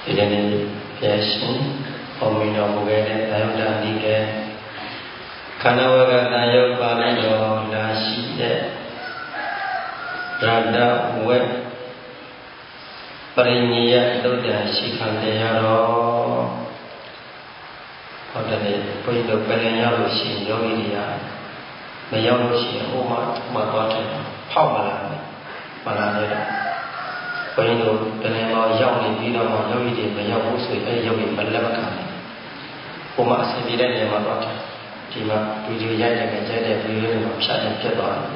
ဒီကနေ့ပြရှင်ဟောမိတော်မူခဲ့တဲ့သာယုဒ္ဓနိကေခန္ဓာဝကတန်ယုတ်ပါဠိတော်လာရှိတဲ့ရတ္တဝေပရိနိယသုတ္တရှိခံတရားတော်ဟောတဲ့ဘုန်းကြီးတို့ပြန်ရောက်လို့ရှိရင်ယောဂီတွေကမရောက်လို့ရှိရင်ဟိုမှာသွားတယ်ဖောက်မလာနဲ့မလာနဲ့ဘုန်းကြီးတို့ပြန်ရောက်နေပြီးတော့မှယောဂီတွေမရောက်ဘူးဆိုရင်ယောဂီမလက်မခံနဲ့ဟိုမှာအစီအပြေတဲ့နေရာမှာသွားတယ်ဒီမှာဗီဒီယိုရိုက်တဲ့ကြိုက်တဲ့ဗီဒီယိုတွေမှာဖြတ်တယ်ပြတ်သွားတယ်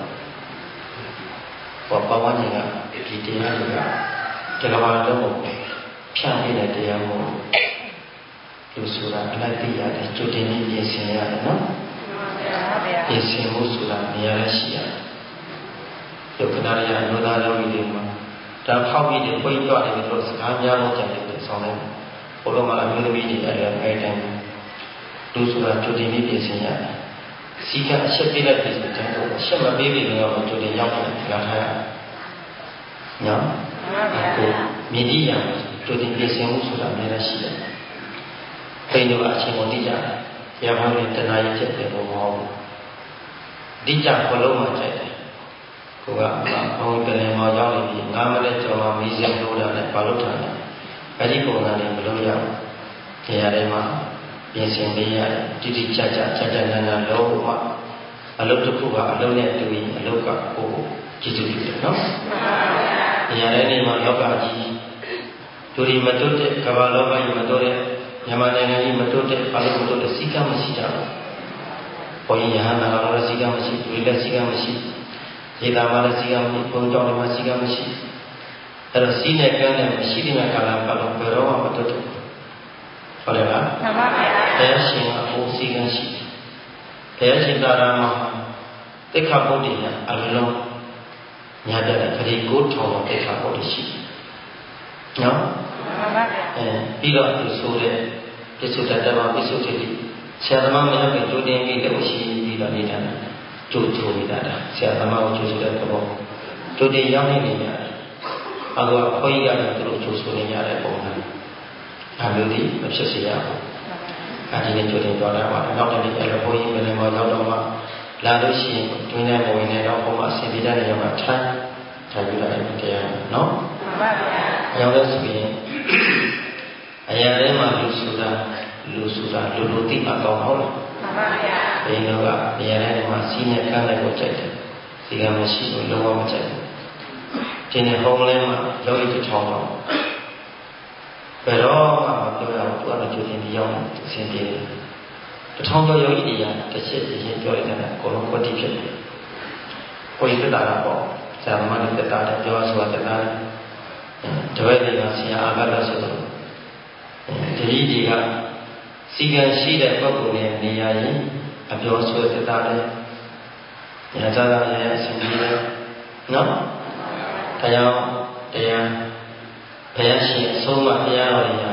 ဘောပဝန်းကျင်ကဒီတရားတွေကတကဘာလုံးဖြန့်နေတဲ့တရားမို့လူဆိုတာအလိုက်သိရတယ်ကြိုတင်ပြီးပြင်ဆင်ရတယ်နော်ပြင်ဆင်မှုဆိုတာနေရာရှိရတယ်ဒုက္ခနာရအနုသာယောဂီတွေမှာဒါဖောက်ပြီးပိတ်သွားတယ်လို့စကားများလို့ကြံတယ်ဆောင်းလိုက်ဘုလိုမှာအမျိုးသမီးတွေအဲ့တိုင်းလူဆိုတာကြိုတင်ပြီးပြင်ဆင်ရတယ်စီကအချက်ပေးလိုက်ပြီဆိုတော့အချက်မပေးပြီတော့ကြိုတင်ရောက်တယ်လာထားရတယ်နော်မြည်ရကြိုတင်ပြင်ဆင်မှုဆိုတာအများကြီးရှိတယ်ပိန်တော့အချိန်ကိုသိကြတယ်ဘုရားဟောတဲ့တဏှာရချက်တွေဘောမဟုတ်ဘူးဒီကြဘလုံးမှာကြိုက်တယ်ကိုကဘုံတလည်းမရောက်နေပြီ9မိနစ်ကျော်မှမီးစင်းလို့ရတယ်ဘာလို့ထားလဲအဲ့ဒီပုံစံနဲ့မလို့ရဘူးတရားတွေမှာပြင်ဆင်ပေးရတယ်တိတိကျကျနာနာလုံးဝအလုပ်တစ်ခုကအလုပ်နဲ့တူရင်အလုပ်ကကိုကြည့်ကြည့်တယ်နော်တရားတွေမှာလောကကြီးသူဒီမတွတ်တဲ့ကမ္ဘာလောကကြီးမတွတ်တဲ့မြန်မာနိုင်ငံကြီးမတွတ်တဲ့ဘာလို့မတွတ်တဲ့စီကံမရှိကြဘူးဘုန်းကြီးယဟန်နာတော်စီကံမရှိသူလည်းစီကံမရှိဒီတာမှာလည်းစီကံမရှိဘုံကြောင့်လည်းစီကံမရှိအဲ့တော့စီးနဲ့ကမ်းနဲ့မရှိတဲ့ကာလပတ်လုံးဘယ်တော့မှမတွတ်ဘူးဟုတ်တယ်လားမှန်ပါဗျာဘုရားရှင်ကဟိုစီကံရှိဘုရားရှင်သာရမှာတိခါပုဒ်တွေအလုံးညာပြတဲ့ခရီးကိုထောင်တော့တိခါပုဒ်တွေရှိနော်မှန်ပါဗျာပြီးတော့သူဆိုတဲ့ပြစ္ဆုတတ္တမပြစ္ဆုတိဆရာသမားမရောက်ကြိုတင်ပြီးလည်းရှိပြီးတော့နေတာကြိုနေတာဆရာသမားကိုကြိုဆိုတဲ့ဘောကြိုတင်ရောက်နေနေရတယ်အခုကခွေးကတော့သူတို့ကြိုဆိုနေရတဲ့ပုံစံအမျိုးဒီမဖြစ်စေရဘူးအဲဒီနေ့ကြိုတင်သွားတာပါနောက်တစ်နေ့ကျတော့ဘုန်းကြီးပြန်လာရောက်တော့မှလာလို့ရှိရင်တွင်းထဲမဝင်နဲ့တော့ဘုံမှာအစီအပြေတဲ့နေရာမှာထိုင်ပြီးတော့တရားနော်မှန်ပါဗျာအရောက်လို့ဆိုရင်အရာထဲမှာလူဆိုတာလူသိမှကောင်းဟုတ်လားမှန်ပါဗျာဒီတော့ကအရာထဲမှာစီးနဲ့ကမ်းလိုက်ကိုကြိုက်တယ်စီကမရှိဘူးလုံးဝမကြိုက်ဘူးဒီနေ့ဟောင်းလဲမှာယောဂီတစ်ထောင်တော့ဘယ်တော့မှမပြောရဘူးသူကတော့ကြိုတင်ပြီးရောက်နေအစဉ်ပြေတယ်တစ်ထောင်ကျော်ယောဂီတွေကတစ်ချက်အရင်ပြောလိုက်တာအကုန်လုံးကွတိဖြစ်တယ်ကိုယ်သက်တာတော့ဇာမန်သက်တာတဲ့ပြောဆိုတာသက်တာတပည့်တွေကဆရာအာဂတ်လို့ဆိုတော့တတိတွေကစီကံရှိတဲ့ပုဂ္ဂိုလ်ရဲ့နေရာရင်အပြောဆိုသက်တာတဲ့ညာဇာရဲ့အစဉ်ပြေတယ်နော်တရားဘုရားရှင်အဆုံးမတရားတော်ရာ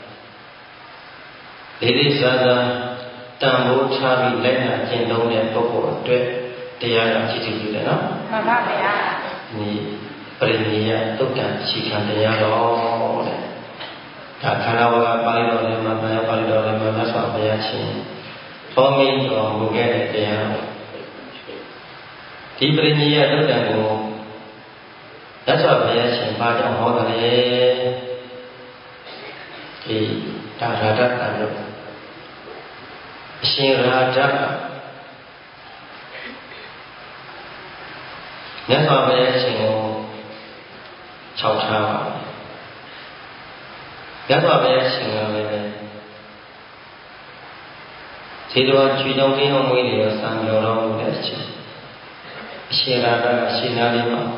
လေးစားစွာတန်ဖိုးထားပြီးလိုက်နာကျင့်သုံးတဲ့ပုဂ္ဂိုလ်အတွက်တရားကကြည့်ကြည့်တယ်နော်မှန်ပါဗျာဒီပရိနိယသုတ်တံရှိခံတရားတော်တဲ့ဒါခန္ဓာဝကပါဠိတော်ထဲမှာဗာပါဠိတော်ထဲမှာမြတ်စွာဘုရားရှင်ဟောမိန်တော်မူခဲ့တဲ့တရားဒီပရိနိယသုတ်တံကိုမြတ်စွာဘုရားရှင်ဘာကြောင့်ဟောတယ်လဲဒီဒါရတ္တတန်လို့အရှင်ရာဇမြတ်စွာဘုရားရှင်ကိုခြောက်ထားပါမြတ်စွာဘုရားရှင်ကလည်းခြေတော်ချွေကြောင့်တင်းအောင်မွေးနေရစံတော်တော်မူတဲ့အချိန်အရှင်ရာဇကရှင်နာလေးမှာ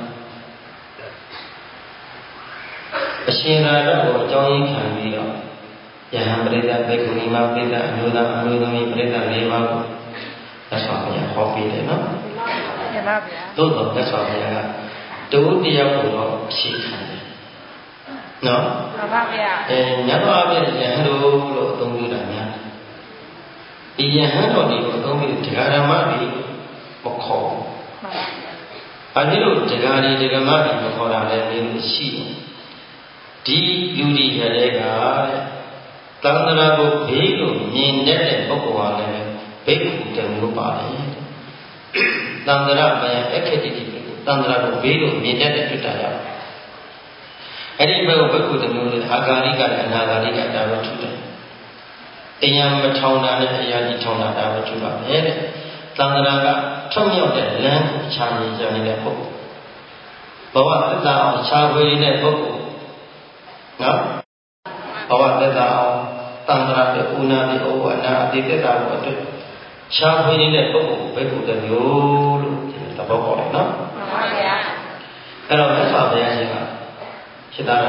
အရှင်ရာဇကိုအကြောင်းရင်းခံပြီးတော့ယဟန်ပရိသတ်ဘေကုဏီမပရိသတ်အမျိုးသားအမျိုးသမီးပရိသတ်၄ပါးကိုသက်စွာဘုရားဟောပေးတယ်နော်မှန်ပါဗျာသို့တော့သက်စွာဘုရားကတူတရားကိုတော့ရှိခံတယ်နော်မှန်ပါဗျာညတော်အပြည့်ယဟန်တို့လို့အသုံးပြုတာများဒီယဟန်တော်ဒီကိုအသုံးပြုတရားဓမ္မတွေမခေါ်ဘူးမှန်ပါဗျာအဲဒီလိုတရားတွေဓမ္မတွေမခေါ်တာလည်းမျိုးရှိတယ်ဒီလူတွေရတဲ့ကတန်ត្រာကိုဘေးကိုမြင်တတ်တဲ့ပုဂ္ဂိုလ်ဟာလည်းဘိက္ခုတမျိုးပါတယ်တန်ត្រာမယအခက်တိတိတန်ត្រာကိုဘေးကိုမြင်တတ်တဲ့တွေ့တာရအဲ့ဒီဘက်ကိုဘိက္ခုတမျိုးနဲ့အာဂါရိကနဲ့အနာဂါရိကဒါပဲထူတယ်အရာမထောင်တာနဲ့အရာကြီးထောင်တာဒါပဲထူပါမယ်တဲ့တန်ត្រာကထွတ်မြောက်တဲ့လမ်းကိုခြားမြင်ကြနေတဲ့ပုဂ္ဂိုလ်ဘဝသက်သာအောင်ခြားဝေနေတဲ့ပုဂ္ဂိုလ်နော်ဘဝသက်သာအောင်တန်ត្រာတဲ့ဥနာတဲ့ဩဝနာအတိသက်သာကိုအတွက်ခြားဝေနေတဲ့ပုဂ္ဂိုလ်ဘိက္ခုတမျိုးလို့ဒီသဘောပေါက်တယ်နော်မှန်ပါဗျာအဲ့တော့မြတ်စွာဘုရားရှင်ကဖြစ်တာက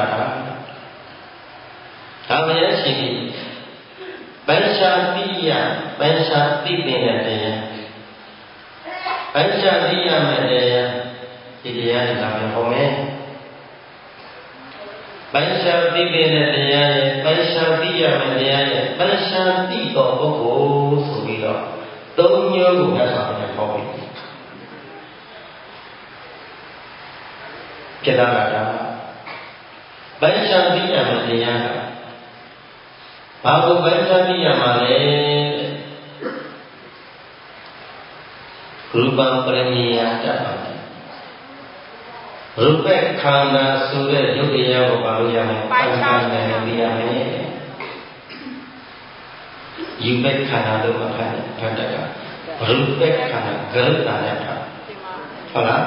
ဒါဘုရားရှင်ကြီးပัญชาတိယပัญชาတိပင်တဲ့တရားပัญชาတိယမဲ့တရားဒီတရားတွေလာမယ်ဟောမယ်ပัญชาတိပင်တဲ့တရားရဲ့ပัญชาတိယမဲ့တရားရဲ့ပัญชาတိတော်ပုဂ္ဂိုလ်ဆိုပြီးတော့သုံးမျိုးကိုမြတ်စွာဘုရားဟောပြီးပြတာကပัญชาတိယမဲ့တရားကဘာကိုပัญชาတိယမှာလဲရူပံပရိနိယတတ်ပါတယ်ရူပခန္ဓာဆိုတဲ့ယုတ်တရားကိုဘာလို့ရမလဲပัญชาတိယသိရမယ်ယူပခန္ဓာလို့မှတ်တယ်ရူပခန္ဓာဂရုဏာနဲ့ထားဟုတ်လား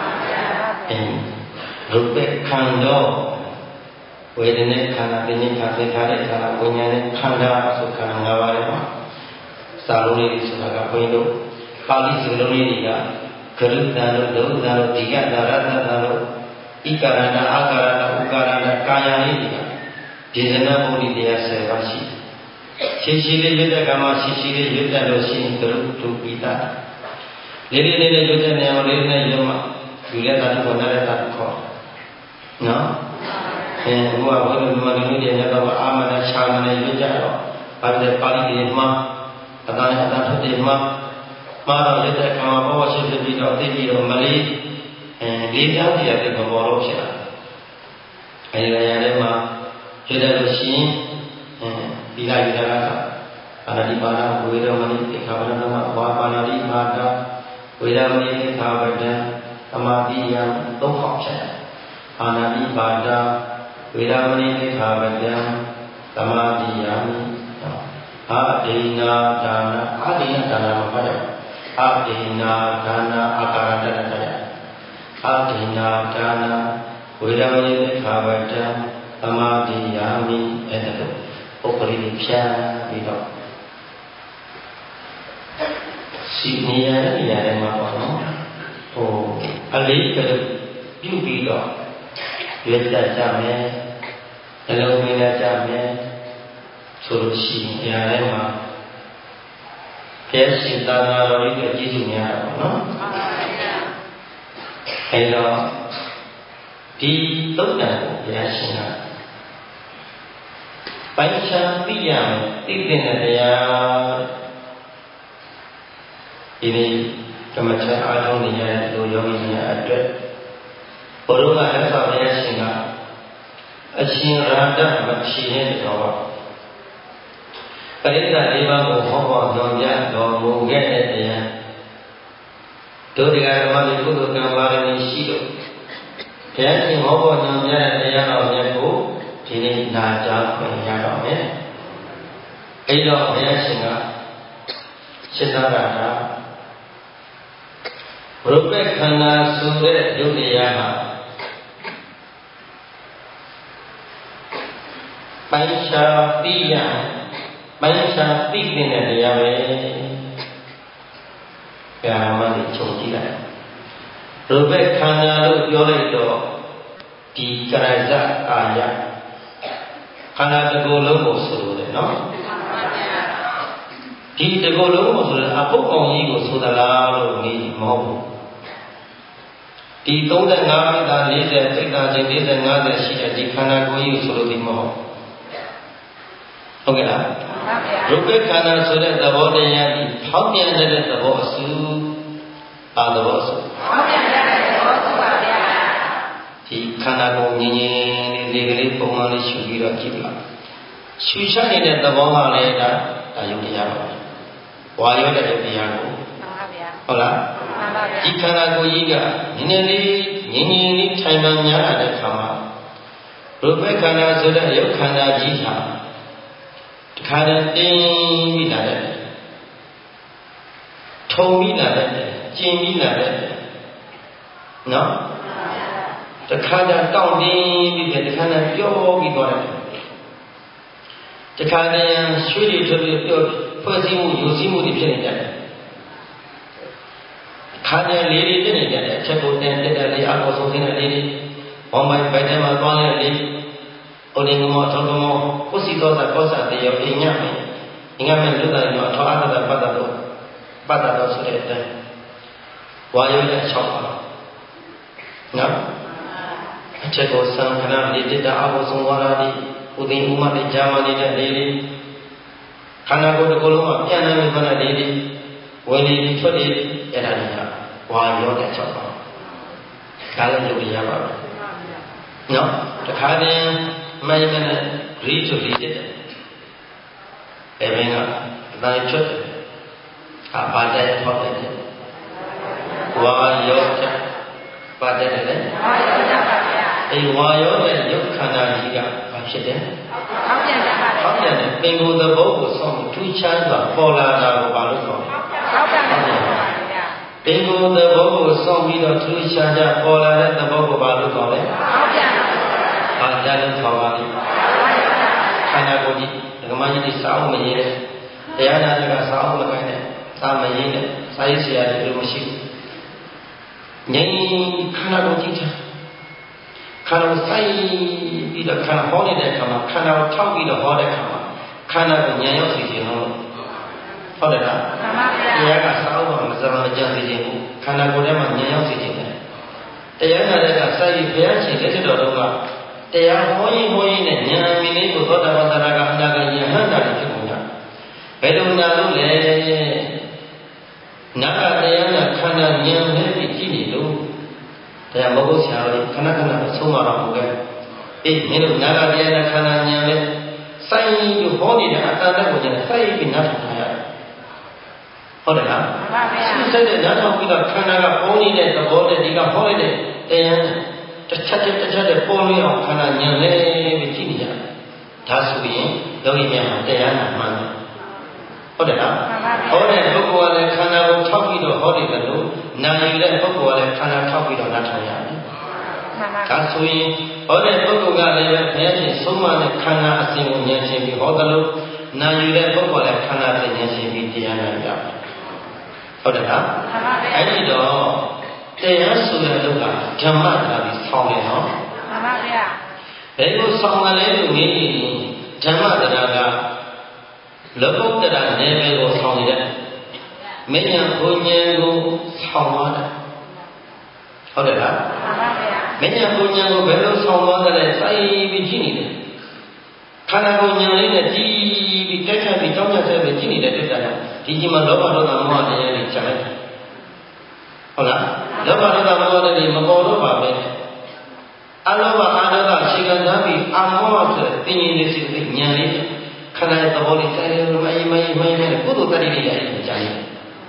ရူပခန္ဓာဝေဒနာခန္ဓာပညာခန္ဓာသင်္ခါရခန္ဓာဝိညာဉ်ခန္ဓာဆိုခန္ဓာ၅ပါးရဲ့မှာစာလုံးလေးဆိုတာကဘုန်းကြီးတို့ပါဠိစကားလုံးလေးတွေကဂရုဏာလို့ဒုက္ခလို့ဒီကတာရတ္တလို့ဣကာရဏအာကာရဏဥကာရဏကာယလေးတွေကဒေသနာဘုဒ္ဓတရား10ပါးရှိရှင်းရှင်းလေးရွတ်တဲ့ကမှာရှင်းရှင်းလေးရွတ်တဲ့လို့ရှိရင်ဂရုတုပိတာလေးလေးလေးရွတ်တဲ့နေရာမှာလေးနဲ့ရွတ်မှယူလက်တာကိုနားလက်တာကိုခေါ်နော်ဘုရားဘုရားမြတ်လူတွေနဲ့တော့အာမနာရှာမနာရွတ်ကြတော့ပါဠိပါဠိတွေမှာအတန်ထုတ်တယ်မှာမှာတော့ရွတ်တဲ့ကမှာဘောရှိဖြစ်ပြီးတော့သိပြီးတော့မလေးလေးပြောင်းပြရတဲ့ဘောလို့ဖြစ်လာအဲဒီနေရာထဲမှာရွတ်တယ်လို့ရှိရင်ဒီလာယူတာကပါဠိပါဠိဝေဒမဏိသေခါဝရဏမဝါပါဠိမာတာဝေဒမဏိသေခါဝရဏသမာတိယသုံးခေါက်ဖြစ်တယ်အာနာတိပါဒဝေဒမဏိသေခါဝရဏသမာတိယအာဒိနာဒါနာအာဒိနာဒါနာမှာပါတယ်အာဒိနာဒါနာအာကာရတတရအာဒိနာဒါနာဝေဒမဏိသေခါဝရဏသမာတိယမိအဲ့ဒါလို့ပုဂ္ဂလိဖြာပြီးတော့စီနေရတဲ့နေရာတွေမှာပေါ့နော်အလေးကပြုပြီးတော့ရွေးကြကြမယ်အလုံးမင်းကြမယ်ဆိုလို့ရှိရင်နေရာတွေမှာဘုရားရှင်သာသနာတော်ကြီးရဲ့ကျေးဇူးများတာပေါ့နော်အဲတော့ဒီသုတ်တံကိုဘုရားရှင်ကပัญชาတိယသိတဲ့တရားဒီနေ့ဓမ္မချအားထုတ်နေရတဲ့လူယောဂီများအတွက်ဘုရားကလည်းဘုရားရှင်ကအရှင်ရတ္တမဖြေတဲ့တော်ပရိသတ်၄ပါးကိုဟောပေါ်တော်ပြတော်မူခဲ့တဲ့တရားတို့တရားဓမ္မတွေကုသိုလ်ကံပါရမီရှိလို့ဘုရားရှင်ဟောပေါ်တော်ပြတဲ့တရားတော်မြတ်ကိုဒီနေ့နာကြားခွင့်ရတော့မယ်အဲ့တော့ဘုရားရှင်ကရှင်းသားတာရူပခန္ဓာဆိုတဲ့ယုတ်တရားဟာပัญชาတိယပัญชาတိတဲ့တရားပဲကာမနဲ့ချုပ်ကြည့်လိုက်ရူပခန္ဓာလို့ပြောလိုက်တော့ဒီကရဇအာယခန္ဓာတစ်ခုလုံးကိုဆိုလို့လေနော်ဒီတစ်ခုလုံးကိုဆိုတဲ့အပုပ်ကောင်ကြီးကိုဆိုသလားလို့မေးမဟုတ်ဘူးဒီ35မိသား40စိတ်သားချင်း40 50ရှိတဲ့ဒီခန္ဓာကိုယ်ကြီးကိုဆိုလို့ဒီမဟုတ်ဟုတ်ကဲ့လားရူပခန္ဓာဆိုတဲ့သဘောတရားဒီဖောက်ပြန်တဲ့သဘောအစုပါသဘောအစုဖောက်ပြန်တဲ့သဘောအစုပါဗျာဒီခန္ဓာကိုယ်ငြင်းငြင်းလေးလေးကလေးပုံမှန်လေးရှုပြီးတော့ကြည့်ပါရှုချနေတဲ့သဘောကလည်းဒါယုတ်တရားပါဝါရောတဲ့ယုတ်တရားကိုဟုတ်လားဒီခန္ဓာကိုယ်ကြီးကနည်းနည်းလေးငြင်းငြင်းလေးထိုင်မှန်များလာတဲ့ခါမှာရူပခန္ဓာဆိုတဲ့ယုတ်ခန္ဓာကြီးဟာတခါတည်းတင်းပြီးလာတဲ့ထုံပြီးလာတဲ့ကျင်ပြီးလာတဲ့နော်တခါတည်းတောင့်တင်းပြီးတဲ့တခါတည်းပျော်ပြီးသွားတယ်တခါတည်းရွှေတွေထွက်ပြီးပျော်ဖွဲ့စည်းမှုယူစည်းမှုတွေဖြစ်နေကြတယ်ခါတဲ့လေးတွေတက်နေကြတယ်အချက်ကိုတက်တဲ့လေးအကောဆုံးတဲ့လေးတွေဘောင်ပိုင်ပိုင်ထဲမှာသွားတဲ့လေးအိုလင်ကမောထောင်းကမောကိုစီသောတာကောစာတေယောအိညာမေအင်္ဂမေလူတိုင်းတော့အထောအတ္တပတ်တော်ဆိုတဲ့အတိုင်းဝါယောရဲ့6ပါနော်အချက်ကိုစံခဏလေးတက်တာအကောဆုံးသွားတာဒီဥသိဥမတဲ့ဂျာမနေတဲ့လေးတွေခန္ဓာကိုယ်တစ်ခုလုံးမှာပြန်နေပြီးခန္ဓာလေးတွေဝင်နေထွက်နေအဲ့ဒါတွေကဝါရောတဲ့6ပါဒါလည်းယုတ်တရားပါပဲနော်တခါတည်းမိုင်းနဲ့ရီးဆိုပြီးတက်တယ်အဲ့ဘင်းကအတိုင်းချွတ်တယ်ဘာတဲ့ထောက်တယ်ဝါရောတဲ့ဘာတဲ့လေဝါရောတဲ့ပါဗျာအဲ့ဝါရောတဲ့ယုတ်ခန္ဓာကြီးကဘာဖြစ်တယ်ဟောက်ပြန်ကြပါလေဟောက်ပြန်တယ်ပင်ကိုယ်သဘောကိုဆောင်းထူးခြားစွာပေါ်လာတာကိုဘာလို့ဆိုဟောက်ပြန်တယ်ပင်ကိုယ်သဘောကိုစောင့်ပြီးတော့ထူးခြားခြားပေါ်လာတဲ့သဘောကိုဘာလို့ခေါ်လဲ။ဟုတ်ပြန်ပါဘူး။ဟာကြားလို့ခေါ်ပါလိမ့်။ခန္ဓာကိုယ်ကြီးဓမ္မကြီးတွေစာအုပ်မရင်းနဲ့တရားနာတွေကစာအုပ်မကိုင်းနဲ့စာမရင်းနဲ့စာရေးဆရာတွေလို့မရှိဘူး။ငြိမ်းခန္ဓာကိုယ်ကြီးချခန္ဓာကိုစိုက်ပြီးတော့ခန္ဓာဟောနေတဲ့အခါမှာခန္ဓာကိုထောက်ပြီးတော့ဟောတဲ့အခါမှာခန္ဓာကိုဉာဏ်ရောက်စေခြင်းလို့ဟုတ်တယ်လားမှန်ပါဗျာတရားကစာအုပ်မှာမစမ်းမကြံစေခြင်းဘူးခန္ဓာကိုယ်ထဲမှာဉာဏ်ရောက်စေခြင်းပဲတရားနာတဲ့ကစိုက်ပြီးဘုရားရှင်လက်တော်တော်ကတရားဟောရင်နဲ့ဉာဏ်မီလေးကိုသောတာပန်သရကအနာဂတ်ယဟန္တာတွေဖြစ်ကုန်ကြဘယ်လိုနာလို့လဲနာကတရားနာခန္ဓာဉာဏ်နဲ့ပြီးကြည့်နေလို့တရားမဟုတ်ဆရာတို့ခဏခဏဆုံးမတော့ဘူးကအေးမင်းတို့နာကတရားနာခန္ဓာဉာဏ်နဲ့စိုက်ပြီးဟောနေတဲ့အတ္တကိုဉာဏ်စိုက်ပြီးနားထောင်ထားရတယ်ဟုတ်တယ်လားမှန်ပါဗျာစိတ်နဲ့နားထောင်ပြီးတော့ခန္ဓာကပေါ်နေတဲ့သဘောနဲ့ဒီကဟောလိုက်တဲ့တရားတစ်ချက်တဲ့ပေါ်လို့အောင်ခန္ဓာဉာဏ်နဲ့ပဲကြည့်နေရတယ်ဒါဆိုရင်ယောဂီများတရားနာမှန်တယ်ဟုတ်တယ်လားမှန်ပါဗျာဟောတဲ့ပုဂ္ဂိုလ်ကလည်းခန္ဓာကိုထောက်ပြီးတော့ဟောနေတယ်လို့နာယူတဲ့ပုဂ္ဂိုလ်ကလည်းခန္ဓာထောက်ပြီးတော့နားထောင်ရတယ်မှန်ပါဒါဆိုရင်ဟောတဲ့ပုဂ္ဂိုလ်ကလည်းဘုရားရှင်ဆုံးမတဲ့ခန္ဓာအစဉ်ကိုဉာဏ်ရှင်ပြီးဟောတယ်လို့နာယူတဲ့ပုဂ္ဂိုလ်လည်းခန္ဓာသိဉာဏ်ရှင်ပြီးတရားနာရတယ်ဟုတ်တယ်လားအဲ့ဒီတော့တရားဆိုတဲ့လူကဓမ္မတရားပြီးဆောင်းတယ်နော်မှန်ပါဗျာဘယ်လိုဆောင်းတယ်လဲလို့မေးရင်ဓမ္မတရားကလောကုတ္တရာနယ်ပယ်ကိုဆောင်းနေတဲ့မဉ္ဇဉ်ဘုံဉဏ်ကိုဆောင်းသွားတယ်ဟုတ်တယ်လားမှန်ပါဗျာမဉ္ဇဉ်ဘုံဉဏ်ကိုဘယ်လိုဆောင်းသွားတယ်လဲစိုက်ပြီးကြည့်နေတယ်ခန္ဓာကိုယ်ဉာဏ်လေးနဲ့ကြည့်ပြီးတက်ခတ်ပြီးတောင်းကြဆက်ပြီးကြည့်နေတဲ့တက်တာဒီကြီးမှာလောဘဒေါသမောဟတရားတွေကြာလိုက်တယ်ဟုတ်လားလောဘဒေါသမောဟတွေမပေါ်တော့ပါပဲအလောဘအာဒေါသရှိကံသားပြီးအမောဟဆိုတဲ့တင်ရင်လေးစိတ်ဉာဏ်လေးခန္ဓာရဲ့သဘောလေးဆိုင်လို့မယမယနဲ့ကုသိုလ်တတိလေးရည်ကြာနေ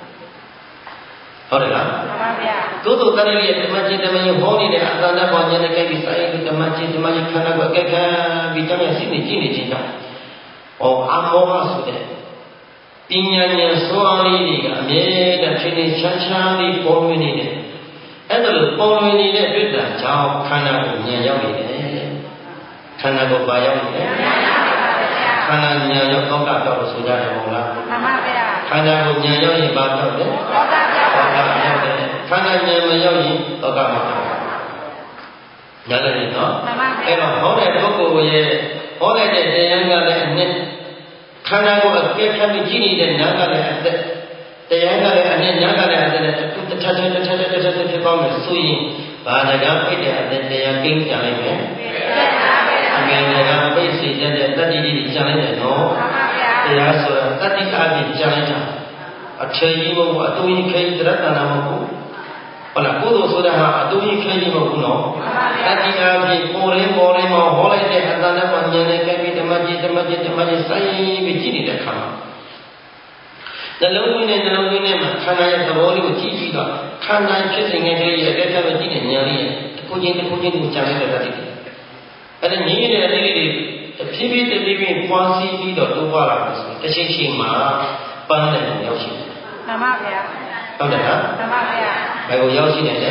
ဟုတ်တယ်လားမှန်ပါဗျာကုသိုလ်တတိလေးရဲ့ဓမ္မจิตဓမ္မယဟောနေတဲ့အတ္တနဲ့ပေါ်ဉာဏ်နဲ့ကြိုက်ပြီးဆိုင်ပြီးဓမ္မจิตဓမ္မယခန္ဓာကိုအကဲခံပြီးတမ်းစိတ်နဲ့ကြည့်နေခြင်းကြောင့်အမောဟဆိုတဲ့ပညာဉာဏ်စွမ်းလေးတွေကအမြဲတမ်းဖြစ်နေချမ်းချမ်းလေးပေါ်ဝင်နေတယ်အဲ့ဒါလို့ပေါ်ဝင်နေတဲ့တွေ့တာကြောင့်ခန္ဓာကိုဉာဏ်ရောက်နေတယ်ခန္ဓာကိုဘာရောက်နေလဲခန္ဓာဉာဏ်ရောက်တော့ကတော့ဆိုကြတယ်မဟုတ်လားမှန်ပါဗျာခန္ဓာကိုဉာဏ်ရောက်ရင်ဘာပြောလဲတော့ကပြောတယ်ခန္ဓာဉာဏ်မရောက်ရင်တော့ကမပြောညာလည်းနော်အဲ့တော့ဟောတဲ့ပုဂ္ဂိုလ်ရဲ့ဟောတဲ့တရားကလည်းအနှစ်ခန္ဓာကိုအကဲခတ်ပြီးကြည့်နေတဲ့နာကလည်းအသက်တရားကလည်းအနှစ်နာကလည်းအသက်နဲ့တစ်ထပ်ဖြစ်သွားမယ်ဆိုရင်ဘာတကပိတ်တဲ့အသက်တရားကိန်းကြလိုက်မယ်အမေကပိတ်စီတဲ့တတ္တိကြီးကြလိုက်တယ်နော်တရားဆိုတာတတ္တိအပြင်ကြလိုက်တာအထေကြီးမဟုတ်ဘူးအတူကြီးခိတ္တရတနာမဟုတ်ဘူးဟုတ်လားကုကုသိုလ်ဆိုတာဟာအတူကြီးခဲကြီးမဟုတ်ဘူးနော်တတိယအဖြစ်ပေါ်ရင်းမှာဟောလိုက်တဲ့အတန်နဲ့မှဉာဏ်နဲ့ကြိုက်ပြီးဓမ္မကြီးစိုင်းပြီးကြည့်နေတဲ့အခါမှာနှလုံးသွင်းနဲ့မှာခန္ဓာရဲ့သဘောလေးကိုကြည့်ပြီးတော့ခန္ဓာဖြစ်စဉ်ငယ်လေးရဲ့အတက်ပဲကြည့်တဲ့ဉာဏ်လေးရဲ့တစ်ခုချင်းကိုကြားလိုက်တဲ့တတိအဲ့ဒါငြင်းနေတဲ့တတိတွေဖြည်းဖြည်းပွားစီပြီးတော့တိုးပွားလာတယ်ဆိုတစ်ချိန်မှာပန်းတယ်ကိုရောက်ရှိတယ်မှန်ပါဗျာဟုတ်တယ်လားမှန်ပါဗျာဘယ်ကိုရောက်ရှိနေလဲ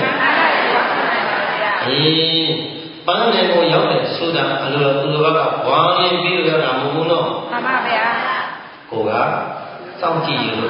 ပန်းတယ်ကိုရောက်တယ်ဆိုတာအလိုတော်သူတော်ကဝါရင်းပြီးတော့ရောက်တာမဟုတ်ဘူးနော်မှန်ပါဗျာကိုကစောင့်ကြည့်ရလို့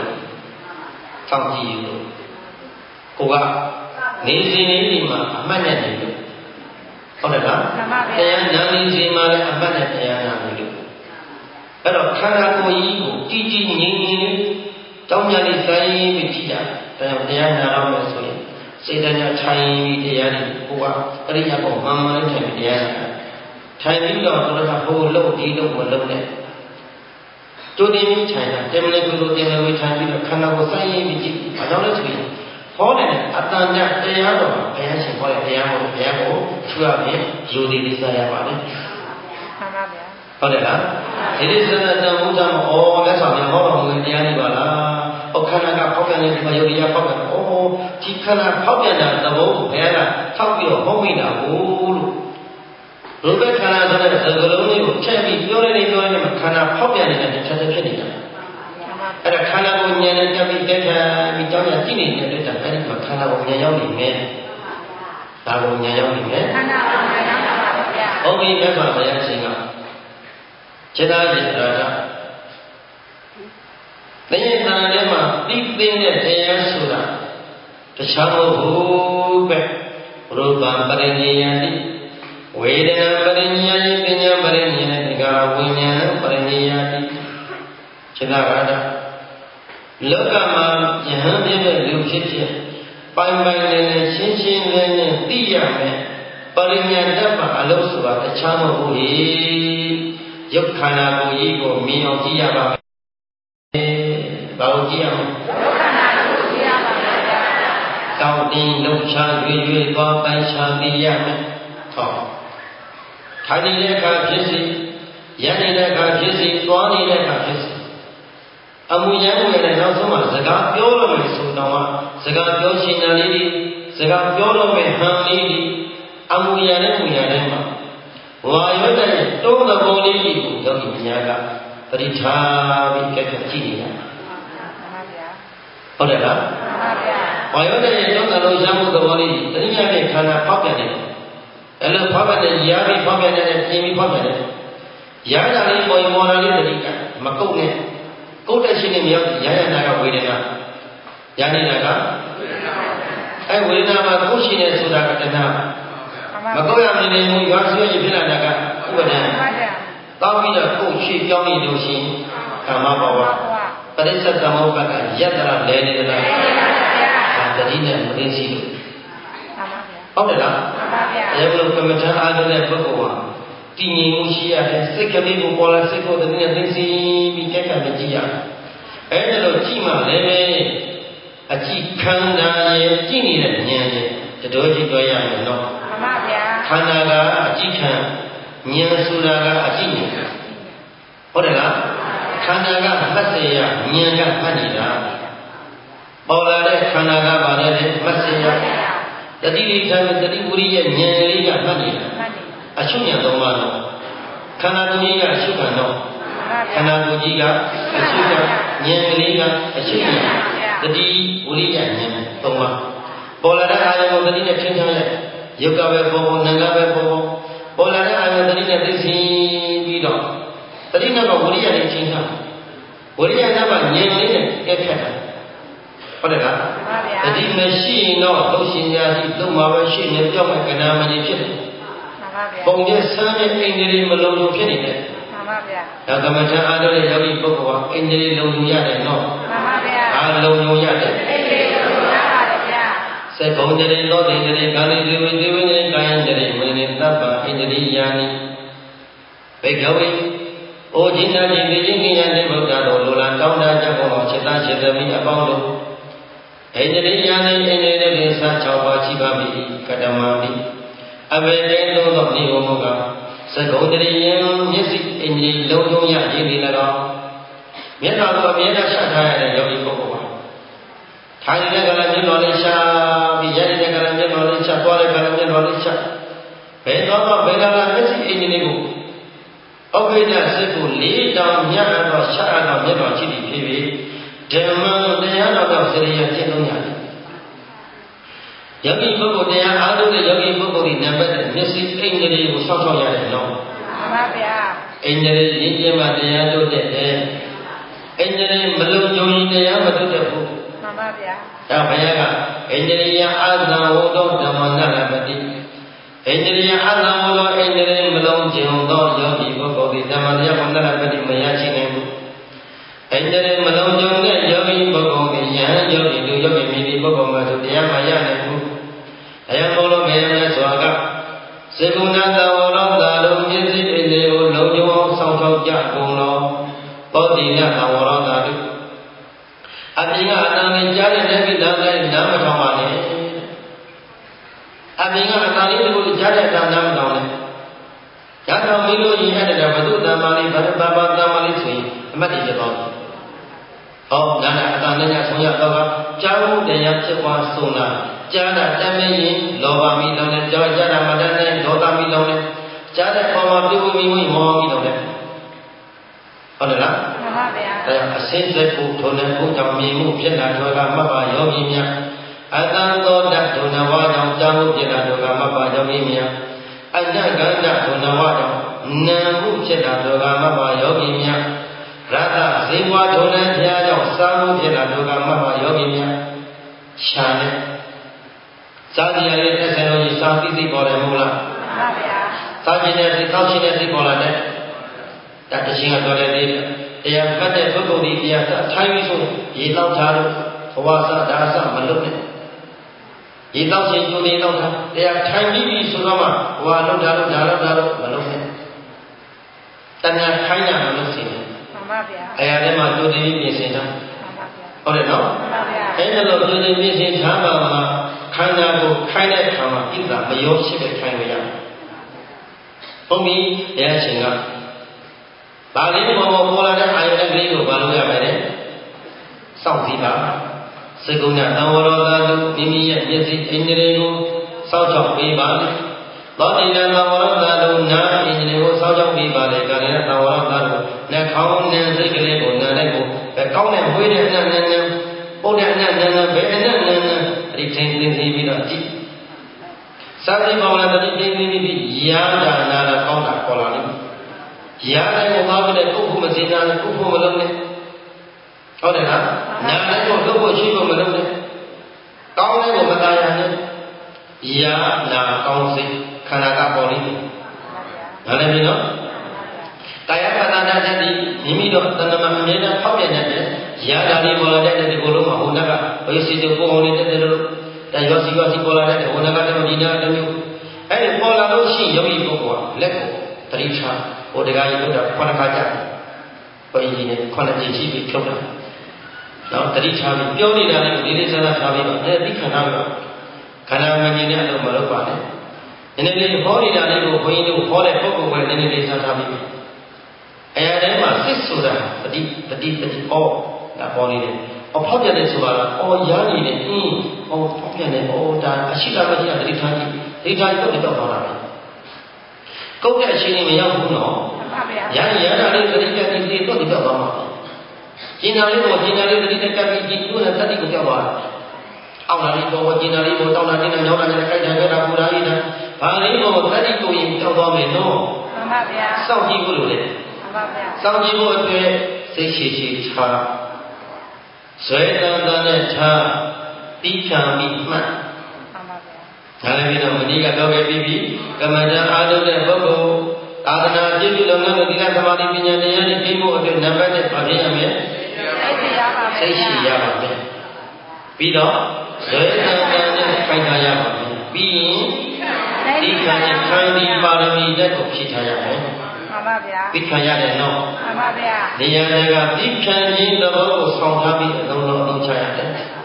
ကိုကနေစဉ်လေးမှာအမှတ်နဲ့နေလို့ဟုတ်တယ်လားမှန်ပါဗျာတရားနာနေစဉ်မှာလည်းအမှတ်နဲ့တရားနာနေလို့အဲ့တော့ခန္ဓာကိုယ်ကြီးကိုတည်ငြိမ်လေးတောင်းကြလေးဆိုင်ပြီးကြည့်တာတရားနာတော့မယ်ဆိုရင်စေတနာထိုင်ပြီးတရားတွေကိုကအရိယာပေါ်မှန်ထိုင်ပြီးတရားနာထိုင်ပြီးတော့ဘုရားဟိုလုံးဒီလုံးမလုံးနဲ့ကျိုးတင်ပြီးထိုင်တာတမန်ကိုလိုတင်လို့ထိုင်ပြီးတော့ခန္ဓာကိုယ်ဆိုင်ပြီးကြည့်ဘာကြောင့်လဲဆိုရင်ဟောတဲ့အတန်ကြတရားတော်ဘုရားရှင်ဟောတဲ့တရားကိုထူရမယ်ယူသည်လေးစားရပါမယ်မှန်ပါဗျာဟုတ်တယ်လားဒီစနတံဘုရားမဩလက်ဆောင်ပြန်ဟောတော်မူတဲ့တရားတွေပါလားခန္ဓာကဖောက်ပြန်နေတဲ့ယုတ်တရားဖောက်ပြန်ဒီခန္ဓာဖောက်ပြန်တာသဘောကိုဘုရားကထောက်ပြီးတော့ဟောမိတာကိုလို့ဘုရားခန္ဓာဆိုတဲ့သကလုံးလေးကိုချက်ပြီးပြောနေမှာခန္ဓာဖောက်ပြန်နေတဲ့တစ်ချက်ဖြစ်နေတာအဲ့ဒါခန္ဓာကိုဉာဏ်နဲ့တက်ပြီးတက်ခံပြီးကြောင်းရကြည့်နေတဲ့အတွက်အဲ့ဒီမှာခန္ဓာကိုဉာဏ်ရောက်နေမယ်ဒါကိုဉာဏ်ရောက်နေမယ်ခန္ဓာကိုဉာဏ်ရောက်ပါဗျာဟုတ်ပြီမြတ်စွာဘုရားရှင်ကခြေသားရှင်ရာကတည်ရင်တန်ထဲမှာပြီးသိတဲ့တရားဆိုတာတခြားမဟုတ်ဘူးပဲရူပံပရိနိယတိဝေဒနာပရိနိယတိပညာပရိနိယတိကာဝိညာဏပရိနိယတိခြေသားရတာလောကမှာယဟန်ပြည့်တဲ့လူဖြစ်ဖြစ်ပိုင်နဲ့ရှင်းလင်းသိရမယ်ပရိညာတ္တမှာအလုံးစုံတခြားမဟုတ်ဘူးရုပ်ခန္ဓာကိုယ်ကြီးကိုမြင်အောင်ကြည့်ရပါမယ်ဘာလို့ကြည့်ရမလဲရုပ်ခန္ဓာကိုကြည့်ရပါမယ်ဗျာတောင်းတင်းလှုပ်ရှားရွေသွားပိုင်ရှားသိရမယ်ဟောထိုင်နေတဲ့အခါဖြစ်စီရနေတဲ့အခါဖြစ်စီသွားနေတဲ့အခါဖြစ်စီအမှုရမ်းဝင်တဲ့နောက်ဆုံးမှာစကားပြောလို့မယ်ဆိုတော့စကားပြောရှင်တာလေးတွေစကားပြောလို့မယ်ဟန်လေးတွေအမှုရတဲ့မှုရတဲ့မှာဝါရွတ်တဲ့တုံးသဘောလေးကြီးကိုယောဂီများကပရိထားပြီးကြည့်နေရဟုတ်တယ်လားမှန်ပါဗျာဝါရွတ်တဲ့တုံးသလုံးရမှုသဘောလေးတတိယနဲ့ခန္ဓာဖောက်ပြန်တယ်အဲ့လိုဖောက်ပြန်တဲ့ရာပြီးဖောက်ပြန်တဲ့ပြင်ပြီးဖောက်ပြန်တယ်ရာတာလေးပေါ်တာလေးတတိကမကုတ်နဲ့ကုတ်တဲ့ရှိနေမြောက်ရရနာကဝေဒနာရနေတာကအဲဝေဒနာမှာကုတ်ရှိနေဆိုတာကတဏှာမကုတ်ရမနေဘူးရွာဆွေးရဖြစ်လာတာကဥပဒံတောင်းပြီးတော့ကုတ်ရှိပြောင်းနေလို့ရှိရင်ကာမဘဝပရိစ္ဆေသမုပ္ပါဒယတ္တရလဲနေလားတတိနဲ့မသိရှိလို့ဟုတ်တယ်လားအဲလိုကမ္မထာအားထုတ်တဲ့ပုဂ္ဂိုလ်ဟာတည်ငြိမ်မှုရှိရတယ်စိတ်ကလေးကိုပေါ်လာစိတ်ကိုတတိနဲ့သိသိပြီးကြက်ကြကြည့်ရတယ်အဲဒါလို့ကြည့်မှလည်းပဲအကြည့်ခန္ဓာရဲ့ကြည့်နေတဲ့ဉာဏ်ရဲ့တတော်ကြည့်တွေ့ရမယ်နော်မှန်ပါဗျာခန္ဓာကအကြည့်ခံဉာဏ်ဆိုတာကအကြည့်ဉာဏ်ဟုတ်တယ်လားခန္ဓာကမှတ်စေရဉာဏ်ကမှတ်နေတာပေါ်လာတဲ့ခန္ဓာကပါလေမှတ်စေရတတိလိခံတတိဝိရိယဉာဏ်လေးကမှတ်နေတာအရှုဉာဏ်သုံးပါးတော့ခန္ဓာကိုယ်ကြီးကအရှုခံတော့ခန္ဓာကိုယ်ကြီးကအရှုခံဉာဏ်ကလေးကအရှုခံတတိဝိရိယဉာဏ်သုံးပါးပေါ်လာတဲ့အာယုံကိုတတိနဲ့ထိန်းထားလိုက်ယုတ်ကပဲပေါ်နာကပဲပေါ်လာတဲ့အာယုံတတိနဲ့သိသိပြီးတော့တတိနဲ့ကဝိရိယနဲ့ထိန်းထားဝိရိယနဲ့ကဉာဏ်လေးနဲ့ကဲဖြတ်တာဟုတ်တယ်လားတတိမရှိရင်တော့လှုပ်ရှင်ရာရှိလုံမှာပဲရှိနေပြောက်မဲ့ကဏ္ဍမကြီးဖြစ်တယ်ပုံကျဆန်းတဲ့အိန္ဒြေမလုံလုံဖြစ်နေတယ်မှန်ပါဗျာဒါကမ္မထာအားထုတ်တဲ့ယောဂီပုဂ္ဂိုလ်ကအိန္ဒြေလုံလုံရတယ်နော်မှန်ပါဗျာအားလုံလုံရတယ်အိန္ဒြေလုံလုံရပါတယ်ဗျာစေဘုံတရေသောတိတရေကာလိဇေဝေဇေဝေနေကာယံတရေမနေသဗ္ဗအိန္ဒြိယာနိဘေကဝေအိုခြင်းနာခြင်းသိခြင်းကိယံတိဗုဒ္ဓတော်လိုလားတောင်းတကြကုန်သောစေတသမီးအပေါင်းတို့အိန္ဒြေယနိအိန္ဒြေတဲ့ကိစ္စ6ပါးရှိပါပြီကတမတိအဘေကေသောသောနိဝမကသကုံတရိယံမျက်စိအိန္ဒြေလုံးလုံးရရည်သည်၎င်းမျက်တော်ကိုအမြဲတမ်းရှောက်ထားရတဲ့ယောဂီပုဂ္ဂိုလ်ပါထိုင်တဲ့ကလည်းမျက်တော်လေးရှာပြီးရတဲ့ကလည်းမျက်တော်လေးရှာသွားတဲ့ကလည်းမျက်တော်လေးရှာဘယ်တော့မှဘယ်ကလာမျက်စိအိန္ဒြေကိုဩဝိဒစိတ်ကိုလေးတောင်မြတ်တော့ရှာတော့မျက်တော်ရှိသည်ဖြစ်ပြီးဓမ္မတရားတော်စရိယကျင့်သုံးရတယ်ယောဂီပုဂ္ဂိုလ်တရားအားထုတ်တဲ့ယောဂီပုဂ္ဂိုလ်ဒီနံပါတ်မျက်စိအိန္ဒြေကိုစောင့်ရှောက်ရတယ်နော်မှန်ပါဗျာအိန္ဒြေရင်းကျင်းမှတရားတို့တဲ့အိန္ဒြေမလုံခြုံရင်တရားမတို့တဲ့ဘူးမှန်ပါဗျာဒါဘုရားကအိန္ဒြေယအာသံဝတောဓမ္မနာလပတိအိန္ဒြေယအာသံဝတောအိန္ဒြေမလုံခြုံသောယောဂီပုဂ္ဂိုလ်ဒီဓမ္မတရားကိုနာလပတိမရရှိနိုင်ဘူးအိန္ဒြေမလုံခြုံတဲ့ယောဂီပုဂ္ဂိုလ်ဒီယဟန်ယောဂီလူယောဂီမိဒီပုဂ္ဂိုလ်မှာဆိုတရားမရနိုင်ဘူးအယံဘောလုံးမေမေစွာကစေကုဏသဝရောသာလုံးမြင့်စိတ်အိန္ဒြေကိုလုံခြုံအောင်စောင့်ရှောက်ကြကုန်လောသောတိနသဝရောသာတုအပြင်ကအတန်လေးကြားတဲ့လက်ပြီးသားတိုင်းနားမထောင်ပါနဲ့အပြင်ကအတန်လေးကိုကြားတဲ့အတန်နားမထောင်နဲ့ကြားတော်မီးလို့ရင်အဲ့ဒါဘုသူတမ္မာလေးဗရတဘာတမ္မာလေးဆိုရင်အမတ်တည်ရတော့ဟောနာနာအတန်နဲ့ညဆုံးရတော့ကကြားမှုတရားဖြစ်သွားဆုံးလာကြားတာတမ်းမရင်လောဘမီလုံးနဲ့ကြားတာမတမ်းနဲ့ဒေါသမီလုံးနဲ့ကြားတဲ့ပေါ်မှာပြုမိမိမောမီလုံးနဲ့ဟုတ်တယ်လားမှန်ပါဗျာအဲအစင်းစက်ကိုထုံတဲ့ဘုံကြောင့်မြင်မှုဖြစ်လာတော့ကမတ်ပါယောဂီများအတန်သောတဒုဏဝါကြောင့်ကြားမှုဖြစ်လာတော့ကမတ်ပါယောဂီများအညကန္တဒုဏဝါကြောင့်နာမှုဖြစ်လာတော့ကမတ်ပါယောဂီများရတဇေဝဒုဏဘုရားကြောင့်စာမှုဖြစ်လာတော့ကမတ်ပါယောဂီများရှာနဲ့စာကြည့်ရတဲ့သက်ဆိုင်လို့စာသိသိပေါ်တယ်မဟုတ်လားမှန်ပါဗျာစာကြည့်တဲ့သိတောက်ရှိတဲ့သိပေါ်လာတဲ့ဒါတခြင်းကတော်တဲ့သေးတရားမှတ်တဲ့ပုဂ္ဂိုလ်ဒီတရားထိုင်ပြီးဆိုရေတောက်ထားလို့ဘဝစဒါစမလုပ်နဲ့ရေတောက်ခြင်းကျိုးနေတော့တရားထိုင်ပြီးဆိုတော့မှဘဝလောက်တာလို့ဒါလောက်တာလို့မလုပ်နဲ့တဏှာခိုင်းတာမလုပ်စေနဲ့မှန်ပါဗျာအရာထဲမှာကျိုးနေပြင်ဆင်တာမှန်ပါဗျာဟုတ်တယ်နော်မှန်ပါဗျာအဲ့ဒါလို့ကျိုးနေပြင်ဆင်ထားပါမှာခန္ဓာကိုခိုင်းတဲ့အခါမှာဣဒ္ဓမယောရှိတဲ့ခိုင်းလို့ရဘုံကြီးဘုရားရှင်ကဘာလေးပေါ်ပေါ်လာတဲ့အာယုန်ကလေးကိုဘာလို့ရမလဲစောင့်ကြည့်ပါစေကုဏသံဝရောသာတုမိမိရဲ့မျက်စိအိန္ဒြေကိုစောင့်ကြောက်ပေးပါလေသောတိနံသံဝရောသာတုနာအိန္ဒြေကိုစောင့်ကြောက်ပေးပါလေကာရဏသံဝရောသာတုနှာခေါင်းနဲ့စိတ်ကလေးကိုနားလိုက်ကိုကောင်းတဲ့ဝေးတဲ့အနတ်နဲ့ပုတ်တဲ့အနတ်နဲ့ဘယ်အနတ်နဲ့အဲ့ဒီထင်းသိပြီးတော့ကြည့်စာတိဘောလာတတိသိပြီးရာဒါနာတာကောင်းတာခေါ်လာလိမ့်ရာတိုင်းကိုသွားပြီးတဲ့ပုဂ္ဂိုလ်မစင်တာနဲ့ပုဂ္ဂိုလ်မလုံးနဲ့ဟုတ်တယ်လားနာတိုင်းကိုလုပ်ဖို့ရှိဖို့မလုံးနဲ့ကောင်းတဲ့ကိုမသားရနဲ့ရာနာကောင်းစိတ်ခန္ဓာကပေါ်လိမ့်မယ်နားလည်ပြီနော်ကာယပတ္တနာတတိမိမိတို့တဏ္ဍမအမြဲတမ်းဖောက်ပြန်တဲ့ရာဓာလေးပေါ်လာတဲ့ဒီကိုလုံးမှာဟိုနက်ကဘယ်စီတူပုံအောင်နေတဲ့လို့ဒါရောစီပေါ်လာတဲ့ဟိုနက်ကတည်းကဒီနာတမျိုးအဲ့ဒီပေါ်လာလို့ရှိယောဂီပုဂ္ဂိုလ်ကလက်ကိုတတိချဟိုတကားကြီးထုတ်တာခုနခါကြဘုန်းကြီးနဲ့ခုနကြည့်ကြည့်ပြီးဖြုတ်တာတော့တတိချပြီးပြောနေတာလေးကိုလေးလေးစားစားထားပြီးတော့အဲဒီခန္ဓာကခန္ဓာမငြိမ်တဲ့အလုံးမလုပ်ပါနဲ့နည်းနည်းလေးဟောနေတာလေးကိုဘုန်းကြီးတို့ဟောတဲ့ပုဂ္ဂိုလ်ပဲနည်းနည်းလေးစားထားပြီးအရာတိုင်းမှာစစ်ဆိုတာတတိဩဒါပေါ်နေတယ်။ဖောက်ပြန်တယ်ဆိုတာရားနေတယ်ဖောက်ပြန်တယ်ဒါအရှိကမရှိတာတတိထားကြည့်ဒိဋ္ဌာကြီးတော့တော့တာပဲ။ကုတ်တဲ့အချိန်ကြီးမရောက်ဘူးနော်။မှန်ပါဗျာ။ရတာလေးတတိပြတိတိတော့တော့သွားမှာ။ကျင်နာလေးတော့ကျင်နာလေးတတိတက်ပြီးကြည့်လို့လည်းတတိကိုကြောက်သွားတာ။အောက်လာလေးတော့ကျင်နာလေးကိုတောင်းတာတင်းညောင်းတာနဲ့ကြိုက်တာကြတာပူတာလေးတာဘာလေးတော့တတိကိုရင်ကြောက်သွားမယ်နော်။မှန်ပါဗျာ။စောင့်ကြည့်ဖို့လိုတယ်။မှန်ပါဗျာ။စောင့်ကြည့်ဖို့အတွက်စိတ်ရှိရှိထားဇွဲတန်တန်နဲ့ထားပြီးခံပြီးမှတ်မှန်ပါဗျာဒါလည်းပြီးတော့မနေ့ကတော့ပဲပြီးပြီကမ္မဋ္ဌာန်းအားထုတ်တဲ့ပုဂ္ဂိုလ်သာသနာပြုပြီးလုပ်ငန်းကိုသီလသမာဓိပညာတရားတွေပြီးဖို့အတွက်နံပါတ်1ပါပြရမယ်စိတ်ရှိရပါမယ်ပြီးတော့ဇွဲတန်တန်နဲ့ခိုင်ထားရပါမယ်ပြီးရင်ဒီခံဒီပါရမီတက်ကိုဖြည့်ထားရမယ်မှန်ပါဗျာသိခံရတယ်နော်မှန်ပါဗျာနေရာတွေကသိခံခြင်းသဘောကိုဆောင်ထားပြီးအလုံးလုံးအလုံးချရတယ်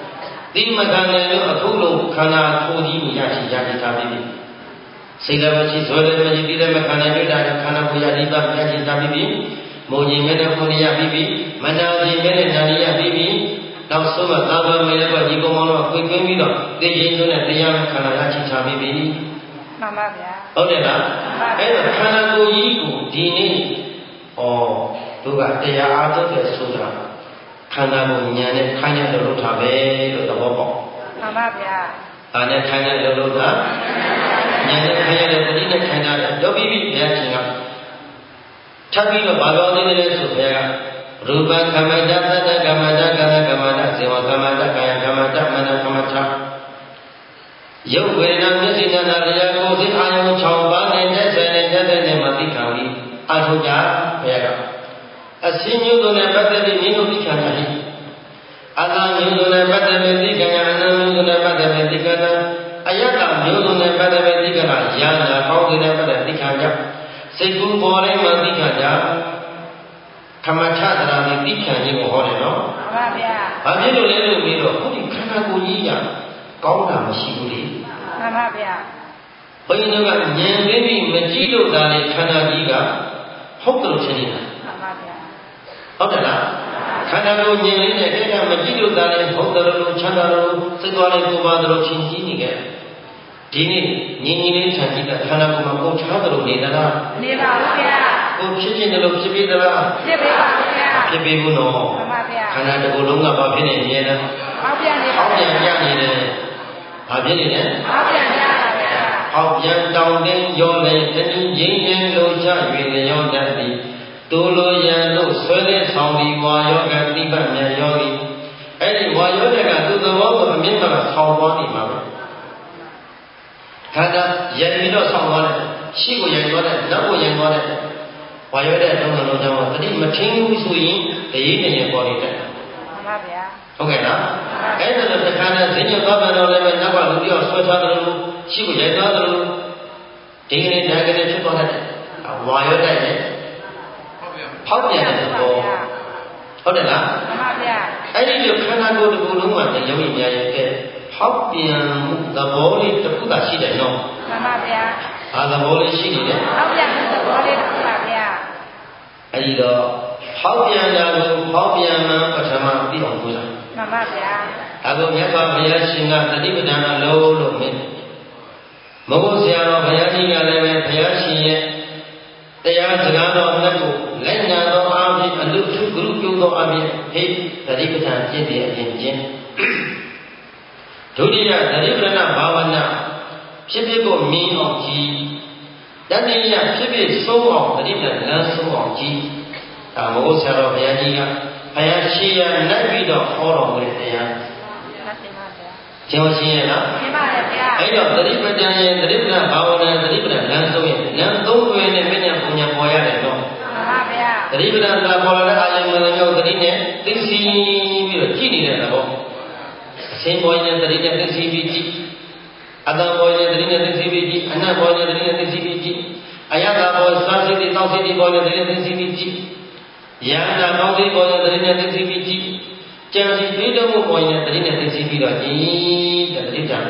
ဒီမခံနိုင်လို့အခုလိုခန္ဓာကိုယ်ကြီးကိုရရှိထားပြီးပြီစိတ်လည်းမရှိဇွဲလည်းမရှိပြီးလည်းမခံနိုင်တွေ့တာခန္ဓာကိုယ်ရရှိထားပြီးပြီမုံကြီးမဲနဲ့ကိုယ်ရပြီးပြီမနာကြီးမဲနဲ့နာရပြီးပြီနောက်ဆုံးမှသာဝမဲလည်းကဒီကောင်မောင်တော့ခွေကွင်းပြီးတော့သိချင်းတို့နဲ့တရားခန္ဓာရရှိထားပြီးပြီမှန်ပါဗျာဟုတ်တယ်လားအဲ့တော့ခန္ဓာကိုယ်ကြီးကိုဒီနေ့တို့ကတရားအားထုတ်တဲ့ဆိုတာခန္ဓာကိုယ်ဉာဏ်နဲ့ခိုင်းတဲ့လုပ်ထားပဲလို့သဘောပေါက်မှန်ပါဗျာအားနဲ့ခိုင်းတဲ့လုပ်တာဉာဏ်နဲ့ခိုင်းတဲ့ပဋိနဲ့ခိုင်းတာတော့ပြီးပြီဘုရားရှင်ကထပ်ပြီးတော့ဘာပြောသေးတယ်ဆိုဘုရားကရူပကမ္မတ္တသတ္တကမ္မတ္တကာယကမ္မတ္တဇေဝကမ္မတ္တကာယကမ္မတ္တမနကမ္မတ္တရုပ်ဝေဒနာမျက်စိနာနာတရားကိုယ်စိအာယုံ6ပါးနဲ့တက်ဆိုင်နဲ့မသိခံပြီးအထုကြဘုရားကအစင်းမျိုးစုံနဲ့ပတ်သက်ပြီးမျိုးသိခံရတယ်အတန်မျိုးစုံနဲ့ပတ်သက်ပြီးသိခံရအနံမျိုးစုံနဲ့ပတ်သက်ပြီးသိခံရအယတ္တမျိုးစုံနဲ့ပတ်သက်ပြီးသိခံရရာနာကောင်းတဲ့နဲ့ပတ်သက်သိခံရစိတ်ကူးပေါ်တိုင်းမှာသိခံကြခမထသရာနဲ့သိခံခြင်းကိုဟောတယ်နော်မှန်ပါဗျာဘာဖြစ်လို့လဲလို့ပြီးတော့ခုဒီခန္ဓာကိုယ်ကြီးရကောင်းတာမရှိဘူးလေမှန်ပါဗျာဘုန်းကြီးတို့ကဉာဏ်သိပြီးမကြည့်လို့ဒါလေခန္ဓာကြီးကဟုတ်တယ်လို့ထင်နေတာမှန်ပါဗျာဟုတ်တယ်လားခန္ဓာကိုယ်ဉာဏ်လေးနဲ့အဲ့ဒါမကြည့်လို့ဒါလေဟုတ်တယ်လို့ချမ်းသာလို့စိတ်သွားလေးကိုပါလို့ချင်းကြီးနေကြဒီနေ့ငြင်းကြီးလေးခြံကြည့်တဲ့ခန္ဓာကိုယ်မှာကိုယ်ထားတယ်လို့နေသလားနေပါဘူးဗျာကိုယ်ဖြစ်ခြင်းတယ်လို့ဖြစ်ပြီးသလားဖြစ်ပြီးပါဘူးဗျာဖြစ်ပြီးဘူးနော်မှန်ပါဗျာခန္ဓာတစ်ခုလုံးကဘာဖြစ်နေမြဲလဲဟောက်ပြန်နေပါဗျာဟောက်ပြန်နေတယ်ဘာဖြစ်နေလဲဟောက်ပြန်ရတာဗျာဟောက်ပြန်တောင်းတင်းရောလေတဏှိရင်းရင်လို့ချ၍လျောတတ်သည်တူလိုရန်လို့ဆွဲတဲ့ဆောင်ဒီဝါယောကတိပတ်မြတ်ယောဂီအဲ့ဒီဝါယောတကသူ့သဘောကိုအမြင့်မှာဆောင်းသွားနေမှာပဲခန္ဓာရည်ပြီးတော့ဆောင်းသွားတယ်ရှိကိုရည်သွားတယ်နောက်ကိုရည်သွားတယ်ဝါယောတဲ့တုံးလုံးကြောင့်တတိမထင်းဘူးဆိုရင်တရေနေရပေါ်နေတယ်မှန်ပါဗျာဟုတ်ကဲ့လားအဲ့ဒါတော့တခါနဲ့ဈဉ္ညသွားပြန်တော့လည်းနောက်ကလူပြောဆွဲထားတယ်လို့ရှိကိုရည်သွားတယ်လို့ဒီကနေ့ဓာတ်ကနေဖြစ်သွားတယ်ဝါယောတဲ့နဲ့ဖောက်ပြန်တဲ့ဘောဟုတ်တယ်လားမှန်ပါဗျာအဲ့ဒီလိုခန္ဓာကိုယ်တစ်ခုလုံးမှာရုပ်ရည်များရဲ့ဖောက်ပြန်မှုသဘောလေးတစ်ခုသာရှိတယ်နော်မှန်ပါဗျာဘာသဘောလေးရှိနေလဲဖောက်ပြန်မှုသဘောလေးတစ်ခုပါဗျာအဲ့ဒီတော့ဖောက်ပြန်တာကိုဖောက်ပြန်မှပထမပြီးအောင်ပြောတာမှန်ပါဗျာအခုမြတ်စွာဘုရားရှင်ကတတိပဌာန်အလုံးလို့မင်းမဟုတ်ဆရာတော်ဘုရားကြီးကလည်းပဲဘုရားရှင်ရဲ့တရားစကားတော်နဲ့ကိုလက်ညာတော်အားဖြင့်အလုထုဂရုပြုသောအပြင်ဟိတတိပဌာန်ကျင့်တဲ့အရင်ကျင့်ဒုတိယသတိပဋ္ဌာန်ဘာဝနာဖြစ်ဖြစ်ကိုမြင်အောင်ကြည့်တတိယဖြစ်ဖြစ်ဆုံးအောင်သတိပဋ္ဌာန်လမ်းဆုံးအောင်ကြည့်ဒါမို့ဆရာတော်ဘုရားကြီးကဘုရားရှိရနိုင်ပြီးတော့ဟောတော်မူတဲ့တရားကျောင်းရှင်းရလားရှင်းပါတယ်ဗျာအဲ့တော့သတိပဋ္ဌာန်ရဲ့သတိပဋ္ဌာန်ဘာဝနာသတိပဋ္ဌာန်လမ်းဆုံးရဲ့လမ်းသုံးတွင်နဲ့မဉ္ဇဉ်ပူညာပေါ်ရတယ်နော်မှန်ပါဗျာသတိပဋ္ဌာန်သာပေါ်လာတဲ့အာယုံမှန်မျိုးသတိနဲ့သိသိပြီးတော့ကြည့်နေတဲ့သဘောအစင်းပေါ်ရင်သတိနဲ့သိသိပြီးကြည့်အတ္တပေါ်ရင်သတိနဲ့သိသိပြီးကြည့်အနတ်ပေါ်ရင်သတိနဲ့သိသိပြီးကြည့်အယတ္တပေါ်စားစိတ်တောက်စိတ်ပေါ်ရင်သတိနဲ့သိသိပြီးကြည့်ယန္တာကောင်းစိတ်ပေါ်ရင်သတိနဲ့သိသိပြီးကြည့်ကြံစီတွေးတော့မှုပေါ်ရင်သတိနဲ့သိသိပြီးတော့ကြည့်တဲ့သတိတံ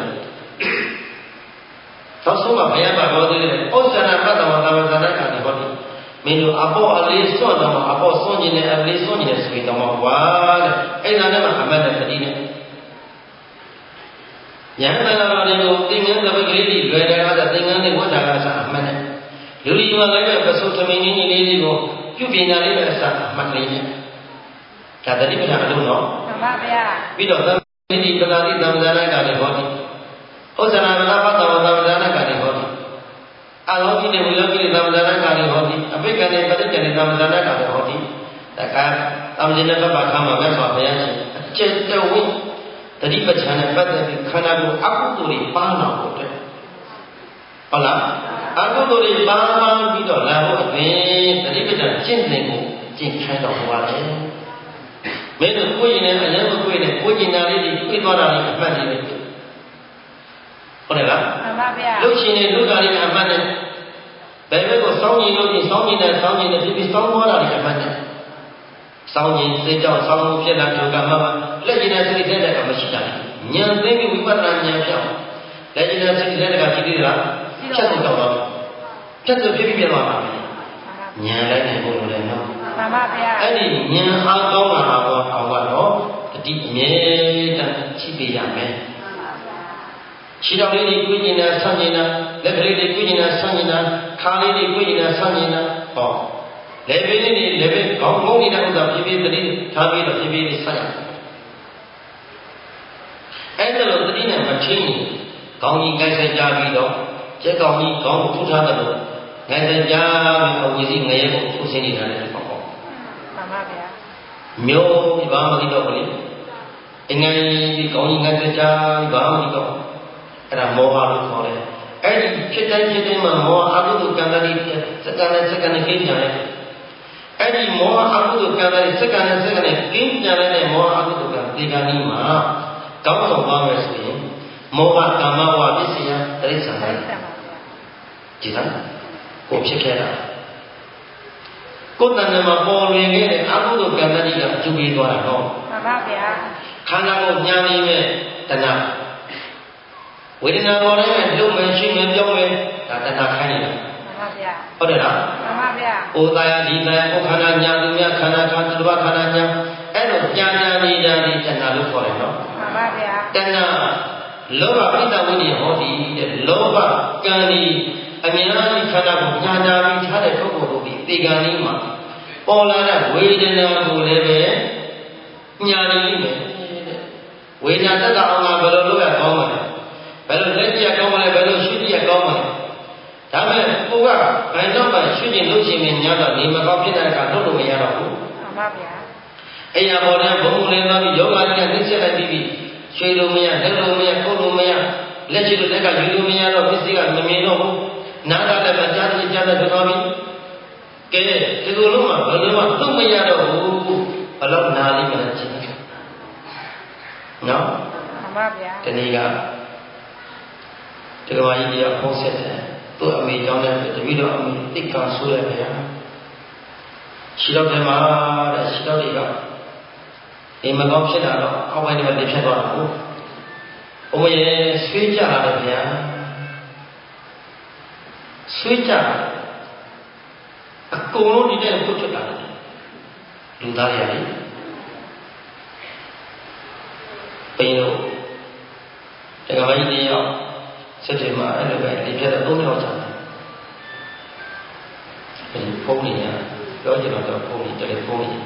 သောဆုံးမှာဘုရားပါတော်သေးတယ်ဩဇာနာပတ္တဝသဗ္ဗဇာနာကာတိဟောတိမင်းတို့အပေါ်အလေးစွန့်တော့အပေါ်စွန့်ခြင်းနဲ့အလေးစွန့်ခြင်းနဲ့ဆိုရင်တော့ကွာတဲ့အဲ့ဒါနဲ့မှအမှတ်နဲ့သတိနဲ့ဉာဏ်တနာတော်တွေကိုသင်္ကန်းသဘကလေးတွေလွယ်တယ်အဲ့ဒါသင်္ကန်းတွေဝတ်တာကစအမှတ်နဲ့လူကြီးမှလည်းပဲပစုသမင်းကြီးလေးတွေကိုပြုပြင်တာလေးပဲအစအမှတ်လေးနဲ့ဒါသတိပဋ္ဌာန်အလုံးတော့မှန်ပါဗျာပြီးတော့သတိပဋ္ဌာန်သံဃာနာကလည်းဟောတိဥစ္စာနာမပတ္တဝသံဃာနာကလည်းဟောတိအလောကိနဲ့ဝိလောကိနဲ့သံဃာနာကလည်းဟောတိအဘိက္ခနဲ့ပဋိက္ခနဲ့သံဃာနာကလည်းဟောတိဒါကသံဃာနဲ့ပပခါမှာမြတ်စွာဘုရားရှင်အကျဉ်းတဝိတတိပဋ္ဌာန်နဲ့ပတ်သက်ပြီးခန္ဓာကိုယ်အကုသိုလ်တွေပါလာဖို့အတွက်ဟုတ်လားအကုသိုလ်တွေပါပြီးတော့လာဖို့အတွင်းတတိပဋ္ဌာန်ကျင့်စဉ်ကိုကျင့်ခိုင်းတော်မူပါတယ်မင်းတို့ကိုယ်ရင်နဲ့အရင်မကိုယ်နဲ့ကိုယ်ကျင်တာလေးတွေပြေးသွားတာလေးအမှတ်နေတယ်ဟုတ်တယ်လားမှန်ပါဗျာလှုပ်ရှင်နဲ့လှုပ်တာလေးအမှတ်နဲ့ဘယ်ဘက်ကိုစောင်းရင်လို့ပြီးစောင်းရင်နဲ့စောင်းရင်နဲ့ပြီးစောင်းသွားတာလေးအမှတ်နဲ့စောင်းရင်စိတ်ကြောင့်စောင်းမှုဖြစ်တာဒုက္ခမှာလက်ကျင်တဲ့စိတ်တဲ့ကမရှိတာဉာဏ်သိပြီးဝိပဿနာဉာဏ်ပြောင်းလက်ကျင်တဲ့စိတ်လက်တကကြည့်သေးလားချက်စုတော့တော့ချက်စုဖြစ်ပြီးပြန်သွားပါမယ်ဉာဏ်လိုက်နိုင်ဖို့လိုတယ်နော်မှန်ပါဗျာအဲ့ဒီဉာဏ်အားကောင်းလာတော့တော့တတိအမြဲတမ်းရှိပြရမယ်ခြေတော်လေးတွေကိုကျင်တာဆန့်ကျင်တာလက်ကလေးတွေကိုကျင်တာဆန့်ကျင်တာခါလေးတွေကိုကျင်တာဆန့်ကျင်တာဟောလက်ပေးလေးတွေလက်ပေးခေါင်းငုံနေတဲ့ဥစ္စာပြပြတတိထားပြီးတော့ပြပြလေးဆက်ရအဲ့ဒါလို့တတိနဲ့မချင်းခေါင်းကြီးကိုက်ဆက်ကြပြီးတော့ကျက်ကောင်ကြီးခေါင်းကိုထုထားတယ်လို့ငယ်ဆက်ကြပြီးတော့ဝီစီငရဲကိုထုဆင်းနေတာလည်းပေါ့ပေါ့မှန်ပါဗျာမျိုးဒီဘာမှမသိတော့ဘူးလေအငယ်ဒီခေါင်းကြီးငယ်ဆက်ကြပြီးဘာမှမသိတော့အဲ့ဒါမောဟလို့ခေါ်တယ်အဲ့ဒီဖြစ်တိုင်းမှာမောဟအကုသိုလ်ကံတိစက္ကန့်နဲ့စက္ကန့်နဲ့ကိန်းကြတယ်အဲ့ဒီမောဟအကုသိုလ်ကံတိစက္ကန့်နဲ့စက္ကန့်နဲ့ကိန်းကြတဲ့မောဟအကုသိုလ်ကံဒီကံကြီးမှာကောင်းဆောင်ပါမယ်ဆိုရင်မောဟကာမဝပစ္စယတိရစ္ဆာန်ကြည်လားကိုဖြစ်ခဲ့တာကိုယ်တဏ္ဍမှာပေါ်လွင်ခဲ့တဲ့အကုသိုလ်ကံတိကအကျိုးပေးသွားတာတော့မှန်ပါဗျာခန္ဓာကိုညာနေမဲ့တဏှာဝေဒနာပေါ်တိုင်းမှာလုံးမယ်ရှိမယ်ပြောင်းမယ်ဒါတဏှာခိုင်းနေတာမှန်ပါဗျာဟုတ်တယ်လားမှန်ပါဗျာဩတာယဒီတန်ဩခန္ဓာညာသူများခန္ဓာခန္ဓာသူတစ်ပါးခန္ဓာညာအဲ့လိုညာနေတာဒီတဏှာလို့ခေါ်တယ်နော်မှန်ပါဗျာတဏှာလောဘပိတဝိနည်းဟောဒီတဲ့လောဘကံဒီအများကြီးခန္ဓာကိုညာပြီးထားတဲ့ပုဂ္ဂိုလ်တို့ဒီတေကံလေးမှာပေါ်လာတဲ့ဝေဒနာကိုလည်းပဲညာနေလိမ့်မယ်တဲ့ဝေဒနာတက်အောင်ကဘယ်လိုလုပ်ရကောင်းမလဲဘယ်လိုလက်ကြည့်ကောင်းမလဲဘယ်လိုရှုကြည့်ကောင်းမလဲဒါမဲ့ကိုကဘယ်တော့မှရှုကျင်လို့ရှိရင်ညာတော့နေမကောင်းဖြစ်တဲ့အခါလုပ်လို့မရတော့ဘူးမှန်ပါဗျာအဲ့ရပေါ်တဲ့ဘုံလေးသွားပြီးယောဂကြီးကနှိမ့်ဆက်လိုက်ပြီးရွှေလို့မရလက်လို့မရကုတ်လို့မရလက်ချီလို့လက်ကယူလို့မရတော့ပစ္စည်းကမမြင်တော့ဘူးနားကလည်းမကြားသိကြားတဲ့သွားပြီးကဲဒီလိုလုံးမှဘယ်လိုမှလုံးမရတော့ဘူးဘလို့နားလေးမလားကြည့်နော်မှန်ပါဗျာဒီနေ့ကဒီကမာကြီးတရားဖုံးဆက်တယ်သူ့အမေကြောင့်လည်းတပည့်တော်အမေတိတ်ကဆိုးရဗျာရှိတော့တယ်မှာတဲ့ရှိတော့တွေကအိမ်မကောင်းဖြစ်လာတော့အောက်ပိုင်းတွေမှာဖြစ်သွားတာကိုအမရေဆွေးကြလာတယ်ဗျာဆွေးကြအကုန်လုံးဒီတဲ့ပုတ်ထွက်လာတယ်လူသားတွေရတယ်ပိန်လို့တက္ကမကြီးတယောက်စက်တင်ဘာအဲ့လိုပဲဒီပြတ်တော့3ယောက်ကြာတယ်ဖုန်းနေရပြောကြတော့ဖုန်းနေတယ်ဖုန်းနေ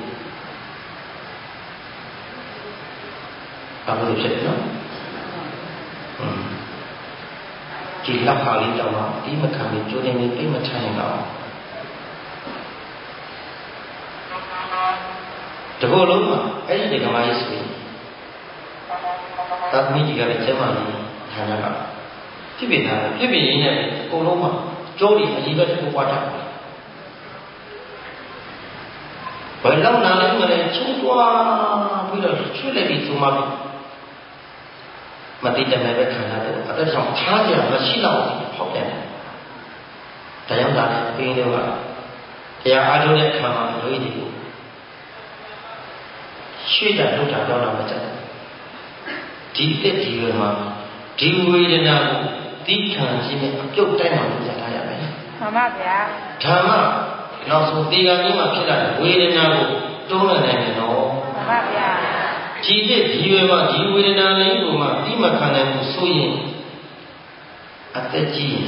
ဘာလို့ဖြစ်လဲနော်ဒီလောက်ပါလေးတောင်းတော့ဒီမခံပြီးကြိုးတင်ပြီးပြိမထိုင်တော့တကောလုံးမှာအဲ့ဒီကမားရေးဆိုရင်သာသမီကြီးကလည်းကျမကြီးဌာနကဖြစ်ဖြစ်တာဖြစ်ဖြစ်ရင်းနဲ့အကုန်လုံးမှာကျိုးတွေအကြီးပဲတစ်ခုပွားတာဘယ်လောက်နားလဲမလဲချုံသွားပြီးတော့ချွေးလိုက်ပြီးသုံးပါပြီမတိတမဲပဲခံရတယ်အသက်ဆောင်ထားကြမရှိတော့ဖောက်တယ်ဒါကြောင့်ဒါလည်းဘင်းတို့ကတရားအားထုတ်တဲ့ခံမှာလူကြီးတွေကိုရှေ့တာထုတ်တာတော့မကြဘူးဒီတက်ဒီရွယ်မှာဒီဝေဒနာကိုသိခံခြင်းနဲ့အပြုတ်တိုင်းမှာလုပ်ရတာရမယ်မှန်ပါဗျာဓမ္မနောက်ဆုံးဒီကံကြီးမှာဖြစ်လာတဲ့ဝေဒနာကိုတွန်းလှန်နိုင်တယ်နော်မှန်ပါဗျာဒီတက်ဒီရွယ်မှာဒီဝေဒနာလေးကိုမှသိမှခံနိုင်မှုဆိုရင်အသက်ကြီးရင်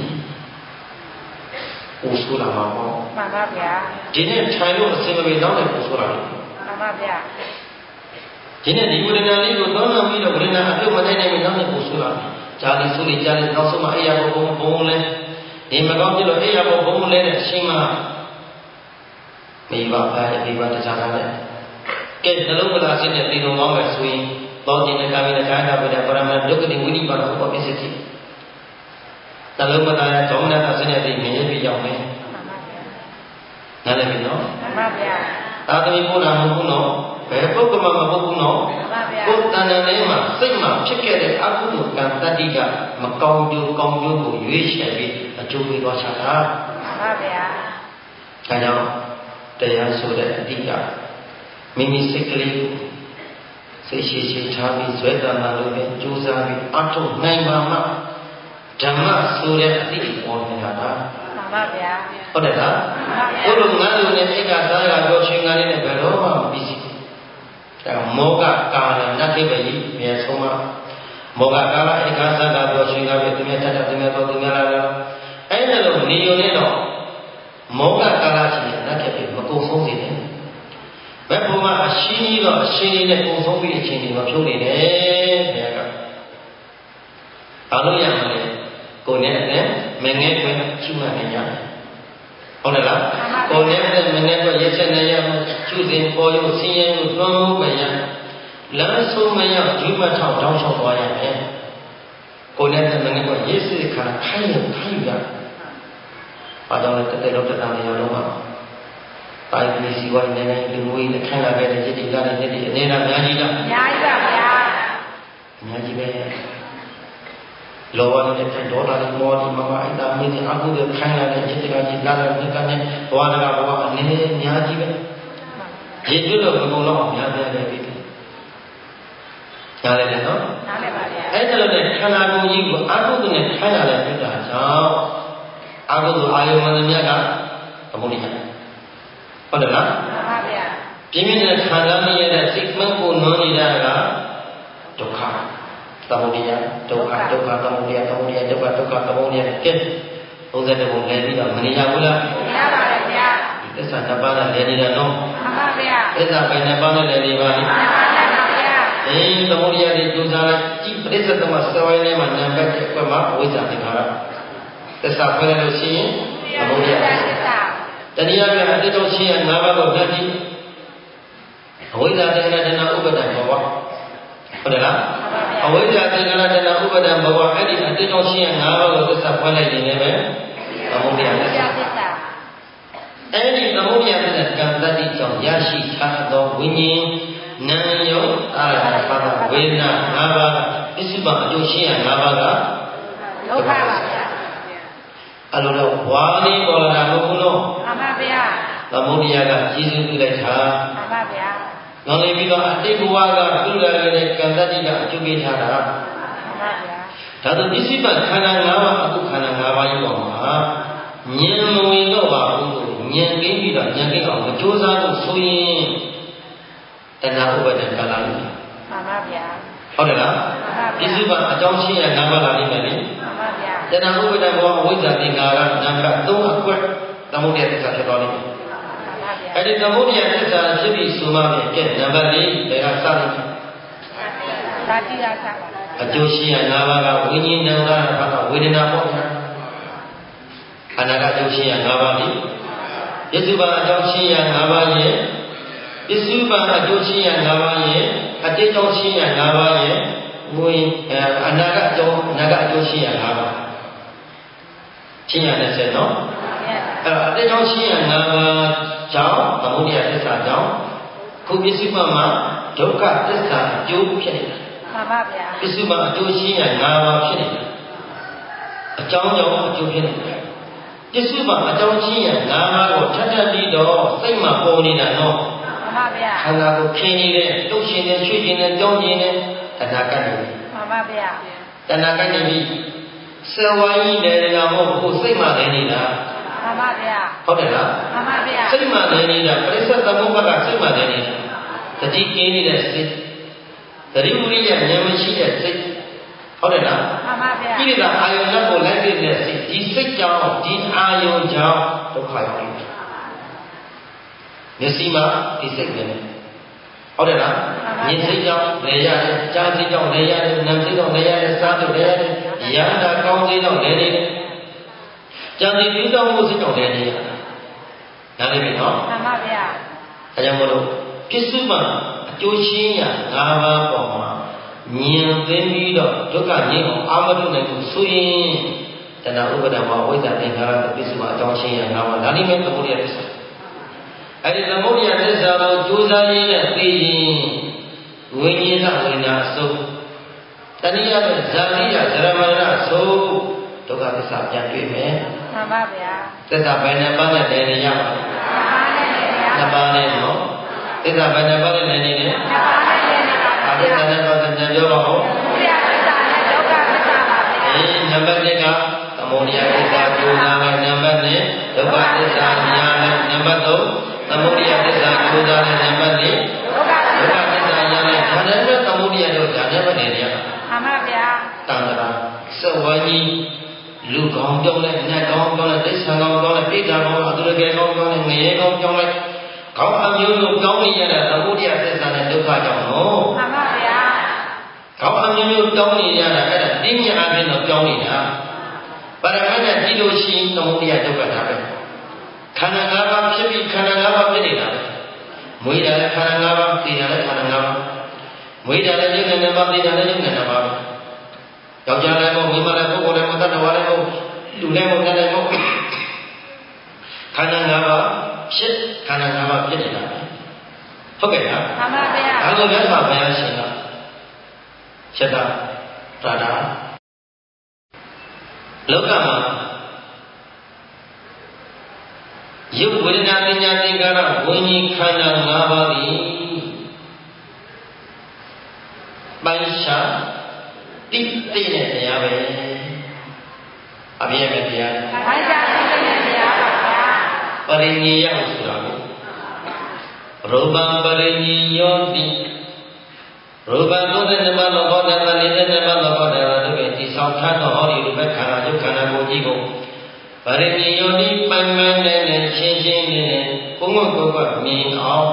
အိုးဆိုးလာမှာပေါ့မှန်ပါဗျာဒီနေ့ထိုင်လို့အစင်မပြေတော့လည်းအိုးဆိုးလာတယ်မှန်ပါဗျာဒီနေ့ဒီဝေဒနာလေးကိုတွန်းလှန်ပြီးတော့ဝေဒနာအပြုတ်မနိုင်နိုင်ရင်တော့အိုးဆိုးလာတယ်ဂျာလီဆိုးလေးကြားလေးနောက်ဆုံးမှအိယာဘုံဘုံလဲဒီမကောင်းပြလို့အိယာဘုံဘုံလဲတဲ့အချိန်မှာမိဘအားအမိဘတရားနာတဲ့ကဲနှလုံးမသားစစ်တဲ့ဒီလိုကောင်းမယ်ဆိုရင်ဘောဓိနဲ့ကာမိနဲ့ကာယကပိတဲ့ပရမတ်ဒုက္ခတိဝိနိဗ္ဗာန်ကိုပေါ်ပြစစ်တယ်နှလုံးမသားရဲ့ဒေါမနတာစစ်တဲ့ဒီမြင်ရပြီးရောက်မယ်နားလည်ပြီနော်မှန်ပါဗျာသာသမီဘုရားမဟုတ်ဘူးနော်ဘယ်ပုဂ္ဂိုလ်မှမဟုတ်ဘူးနော်ကိုယ်တဏ္ဍာလေးမှာစိတ်မှာဖြစ်ခဲ့တဲ့အကုသိုလ်ကံတတိကမကောင်းကျိုးကောင်းကျိုးကိုရွေးချယ်ပြီးအကျိုးပေးသွားချတာမှန်ပါဗျာဒါကြောင့်တရားဆိုတဲ့အတိကမိမိစိတ်ကလေးကိုစိတ်ရှိရှိထားပြီးဇွဲတနာလို့ပဲကြိုးစားပြီးအထုနိုင်ပါမှဓမ္မဆိုတဲ့အသည့်ပေါ်နေတာပါမှန်ပါဗျာဟုတ်တယ်လားဘုလိုငါလိုနဲ့အိတ်ကသားရတော့ချင်းကားလေးနဲ့ဘယ်တော့မှမပြီးစီဒါမောကကာလနတ်ခိပယိမြေဆုံးမမောကကာလအိတ်ကသားကပြောချင်းကားပဲသူများတတ်သူများတော့သူများလာတော့အဲ့ဒါလိုနေုံနဲ့တော့မောကကာလရှိတဲ့နတ်ခိပယိမကုန်ဆုံးစေတယ်ဘယ်ဘုံမှာအရှင်းကြီးတော့အရှင်းလေးနဲ့ကုန်ဆုံးပြီးအချိန်တွေမဖြုံးနေတယ်ဘုရားကဘာလို့ရမလဲကိုယ်နဲ့လည်းမငဲ့ခွင့်ချူမှတ်နေရတယ်ဟုတ်တယ်လားကိုယ်နဲ့လည်းမငဲ့ခွင့်ရက်ချက်နေရမယ်ချူစဉ်ပေါ်ရုပ်ဆင်းရဲမှုလွန်မှုမရလမ်းဆုံးမရဂျူးမထောက်တောင်းလျှောက်သွားရမယ်ကိုယ်နဲ့လည်းမငဲ့ခွင့်ရက်စစ်ခါခိုင်းရခိုင်းရဘာကြောင့်လဲတက်လောက်တက်တာနေရတော့မှာတိုင်းပြည်စီဝိုင်းနိုင်ငံလူမျိုးရေးနဲ့ခိုင်းလာခဲ့တဲ့จิตတိကလည်းနေ့ဒီအနေနဲ့အများကြီးလားအများကြီးပါဗျာအများကြီးပဲလောဘနဲ့ဒေါသနဲ့မောဟနဲ့မမအိဒါမင်းအကုသိုလ်ခိုင်းလာတဲ့จิตတိကကြီးလာတဲ့ဒီကနေ့ဘဝတကဘဝအနေနဲ့အများကြီးပဲရေကျွတ်လို့ဘုံလုံးအများကြီးပဲပြီနားလည်တယ်နော်နားလည်ပါဗျာအဲ့ဒါလို့နဲ့ခန္ဓာကိုယ်ကြီးကိုအကုသိုလ်နဲ့ခိုင်းလာတဲ့ပြစ်တာကြောင့်အကုသိုလ်အာယုံမှန်သမျှကသမုဒိယဟုတ်တယ်လားမှန်ပါဗျာပြင်းပြတဲ့ခံစားမရတဲ့စိတ်မှန်ကိုနွမ်းနေတာကဒုက္ခသမုဒိယဒုက္ခဒုက္ခသမုဒိယသမုဒိယဒုက္ခဒုက္ခသမုဒိယကဲ30ဘုံလဲပြီးတော့မနေရဘူးလားမရပါဘူးဗျာဒီသစ္စာနှစ်ပါးနဲ့လဲနေတာနော်မှန်ပါဗျာသစ္စာပဲနှစ်ပါးနဲ့လဲနေပါလိမ့်မှန်ပါဗျာသမုဒိယတွေကြိုးစားလိုက်ကြည့်ပရိစ္ဆေသမစဝိုင်းထဲမှာနံပါတ်1အကွက်မှာဝိဇ္ဇာသင်္ခါရသစ္စာဖွင့်လို့ရှိရင်သမုဒိယသစ္စာတဏှာကအတိတ်တော့ရှိရ၅ပါးကိုဓာတ်ကြည့်အဝိဇ္ဇာသင်္ခါရတဏှာဥပါဒံဘဝဟုတ်တယ်လားအဝိဇ္ဇာသင်္ခါရတဏှာဥပါဒံဘဝအဲ့ဒီအတိတ်တော့ရှိရ၅ပါးကိုသစ္စာဖွင့်လိုက်ရင်လည်းသမုဒိယသစ္စာအဲ့ဒီသမုဒိယသစ္စာကံတတိကြောင့်ရရှိထားသောဝိညာဉ်နာယုအာရပါဒဝေဒနာ၅ပါးပစ္စုပန်အကျိုးရှိရ၅ပါးကဒုက္ခပါဗျာအဲ့လိုတော့ဝါဒီပေါ်လာတာမဟုတ်ဘူးနော်မှန်ပါဗျာသမုဒိယကကျေးဇူးပြုလိုက်တာမှန်ပါဗျာနောက်လည်းပြီးတော့အတိတ်ဘဝကပြုလာတဲ့ကံတတိကအကျိုးပေးထားတာမှန်ပါဗျာဒါဆိုပစ္စည်းပခန္ဓာ၅ပါးအခုခန္ဓာ၅ပါးရဲ့ပေါ်မှာဉာဏ်မဝင်တော့ပါဘူးလို့ဉာဏ်ကိပြီးတော့ဉာဏ်ကိအောင်မကြိုးစားလို့ဆိုရင်တဏှာဥပါဒံကလာလိမ့်မယ်မှန်ပါဗျာဟုတ်တယ်လားပစ္စည်းပအကြောင်းရှိရ၅ပါးလာလိမ့်မယ်လေမှန်ပါဗျာတဏှာဥပါဒံဘောအဝိဇ္ဇာသင်္ခါရနံပါတ်3အကွက်သမုဒိယသစ္စာဖြစ်သွားလိမ့်မယ်အဲ့ဒီသမုဒိယသစ္စာဖြစ်ပြီးဆိုမှပဲကဲနံပါတ်4ဘယ်ကစလိမ့်မယ်သာတိရစပါအကျိုးရှိရ၅ပါးကဝိညာဉ်နာဘာကဝေဒနာပေါ့ဗျာခန္ဓာကအကျိုးရှိရ၅ပါးပြီပစ္စုပန်အကြောင်းရှိရ၅ပါးရဲ့ပစ္စုပန်အကျိုးရှိရ၅ပါးရဲ့အတိတ်ကြောင့်ရှိရ၅ပါးရဲ့ဝိအနာဂတ်အကျိုးရှိရ၅ပါးရှင်းရတဲ့နော်အဲ့အတိတ်ကြောင့်ရှိရ၅ပါးကြောင့်သမုဒိယသစ္စာကြောင့်ခုပစ္စုပန်မှာဒုက္ခသစ္စာအကျိုးဖြစ်နေတာမှန်ပါဗျာပစ္စုပန်အကျိုးရှိရ၅ပါးဖြစ်နေတာအကြောင်းကြောင့်အကျိုးဖြစ်နေတာပစ္စုပန်အကြောင်းရှိရ၅ပါးကိုထပ်ထပ်ပြီးတော့စိတ်မှာပေါ်နေတာနော်မှန်ပါဗျာခန္ဓာကိုခင်းနေတဲ့လှုပ်ရှင်တဲ့ချွေ့ရှင်တဲ့ကြောင်းရှင်တဲ့တဏှာကတ်နေပြီမှန်ပါဗျာတဏှာကတ်နေပြီစေဝါကြီးနေတာမဟုတ်ဘူးစိတ်မှာနေနေတာမှန်ပါဗျာဟုတ်တယ်လားမှန်ပါဗျာစိတ်မှာနေနေတာပရိစ္ဆေသမုပ္ပါဒစိတ်မှာနေနေတာတတိကင်းနေတဲ့စိတ်သတိဝိရိယဉာဏ်မရှိတဲ့စိတ်ဟုတ်တယ်လားမှန်ပါဗျာဒီကအာယုန်လက်ကိုလိုက်တဲ့စိတ်ဒီစိတ်ကြောင့်ဒီအာယုန်ကြောင့်ဒုက္ခရောက်နေတယ်မျက်စိမှာဒီစိတ်ပဲဟုတ်တယ်လားမြင်စိတ်ကြောင့်လဲရတယ်ကြားစိတ်ကြောင့်လဲရတယ်နာမ်စိတ်ကြောင့်လဲရတယ်စားကြောင့်လဲရတယ်ရဟန္တာကောင်းစိတ်ကြောင့်လဲနေတယ်ကြံစီပြီးတော့မှုစိတ်ကြောင့်လဲနေရတယ်နားလည်ပြီနော်မှန်ပါဗျာအဲကြောင့်မလို့ပစ္စုပန်အကျိုးရှင်းရ၅ပါးပေါ်မှာဉာဏ်သိပြီးတော့ဒုက္ခငြိမ်းအောင်အာမတုနိုင်ကိုဆိုရင်တဏှာဥပါဒံမှာဝိဇ္ဇာသင်္ခါရပစ္စုပန်အကြောင်းရှင်းရ၅ပါးဒါလိမ့်မယ်သမုဒိယသစ္စာအဲ့ဒီသမုဒိယသစ္စာကိုကြိုးစားရင်းနဲ့သိရင်ဝိညာဉ်ကဝိညာဉ်ဆုံးတဏှာရဲ့ဇာတိယဇရမရဏဆုံးဒုက္ခသစ္စာပြန်တွေ့မယ်မှန်ပါဗျာသစ္စာဘယ်နှပါးနဲ့လဲနေရပါလဲနှစ်ပါးနဲ့နော်သစ္စာဘယ်နှပါးနဲ့လဲနေလဲနှစ်ပါးနဲ့လဲနေပါသစ္စာနဲ့ပတ်သက်ပြန်ပြောပါဦးနံပါတ် 1ကသမုဒယသစ္စာကျိုးစားလိုက်နံပါတ် 2ဒုက္ခသစ္စာညာလိုက်နံပါတ် 3သမုဒယသစ္စာကျိုးစားလိုက်နံပါတ် 4ဒုက္ခသစ္စာညာလိုက်ဒါနဲ့ပဲသမုဒယတို့ဒါနဲ့ပဲနေရတာမှန်ပါဗျာတန်ត្រာစဝါကြီးလူကောင်းပြောင်းလိုက်နတ်ကောင်းပြောင်းလိုက်သိဆံကောင်းပြောင်းလိုက်ပိဋကကောင်းအတုရကေကောင်းပြောင်းလိုက်ငရေကောင်းပြောင်းလိုက်ကောင်းအမျိုးမျိုးပြောင်းနေရတဲ့သမုဒယသစ္စာနဲ့ဒုက္ခကြောင့်နော်မှန်ပါဗျာကောင်းအမျိုးမျိုးပြောင်းနေရတာအဲ့ဒါသိဉာဏ်အပြင်တော့ပြောင်းနေတာပါရမတ်နဲ့ကြည့်လို့ရှိရင်သမုဒယဒုက္ခတာပဲခန္ဓာ၅ပါးဖြစ်ပြီးခန္ဓာ၅ပါးဖြစ်နေတာပဲမွေးတာလည်းခန္ဓာ၅ပါးသိတာလည်းခန္ဓာ၅ပါးမွေးတာလည်းယုံနဲ့ပါသိတာလည်းယုံနဲ့ပါပဲယောက်ျားလည်းမဟုတ်မိန်းမလည်းပုဂ္ဂိုလ်လည်းမဟုတ်တ attva လည်းမဟုတ်လူလည်းမဟုတ်လည်းမဟုတ်ခန္ဓာ၅ပါးဖြစ်ခန္ဓာ၅ပါးဖြစ်နေတာပဲဟုတ်ကဲ့လားမှန်ပါဗျာဒါကိုမြတ်စွာဘုရားရှင်ကချက်တာတာတာလောကမှာယုတ်ဝေဒနာပညာသင်္ခါရဝိညာဉ်ခန္ဓာ၅ပါးသည်ပိုင်းခြားတိတိနဲ့တရားပဲအပြည့်ပဲတရားပိုင်းခြားတိတိနဲ့တရားပါဗျာပရိညေယဆိုတာကိုရူပံပရိညေယောတိရူပံ32ပါးသောဘောဓဘာ42ပါးသောဘောဓဘာတို့ပဲတိဆောင်ထားသောဟောဒီရူပခန္ဓာယုတ်ခန္ဓာကိုကြီးကိုပရိညေယောတိပန်းပန်းနဲ့ချင်းချင်းနဲ့ကိုယ်ကိုယ်ကမြင်အောင်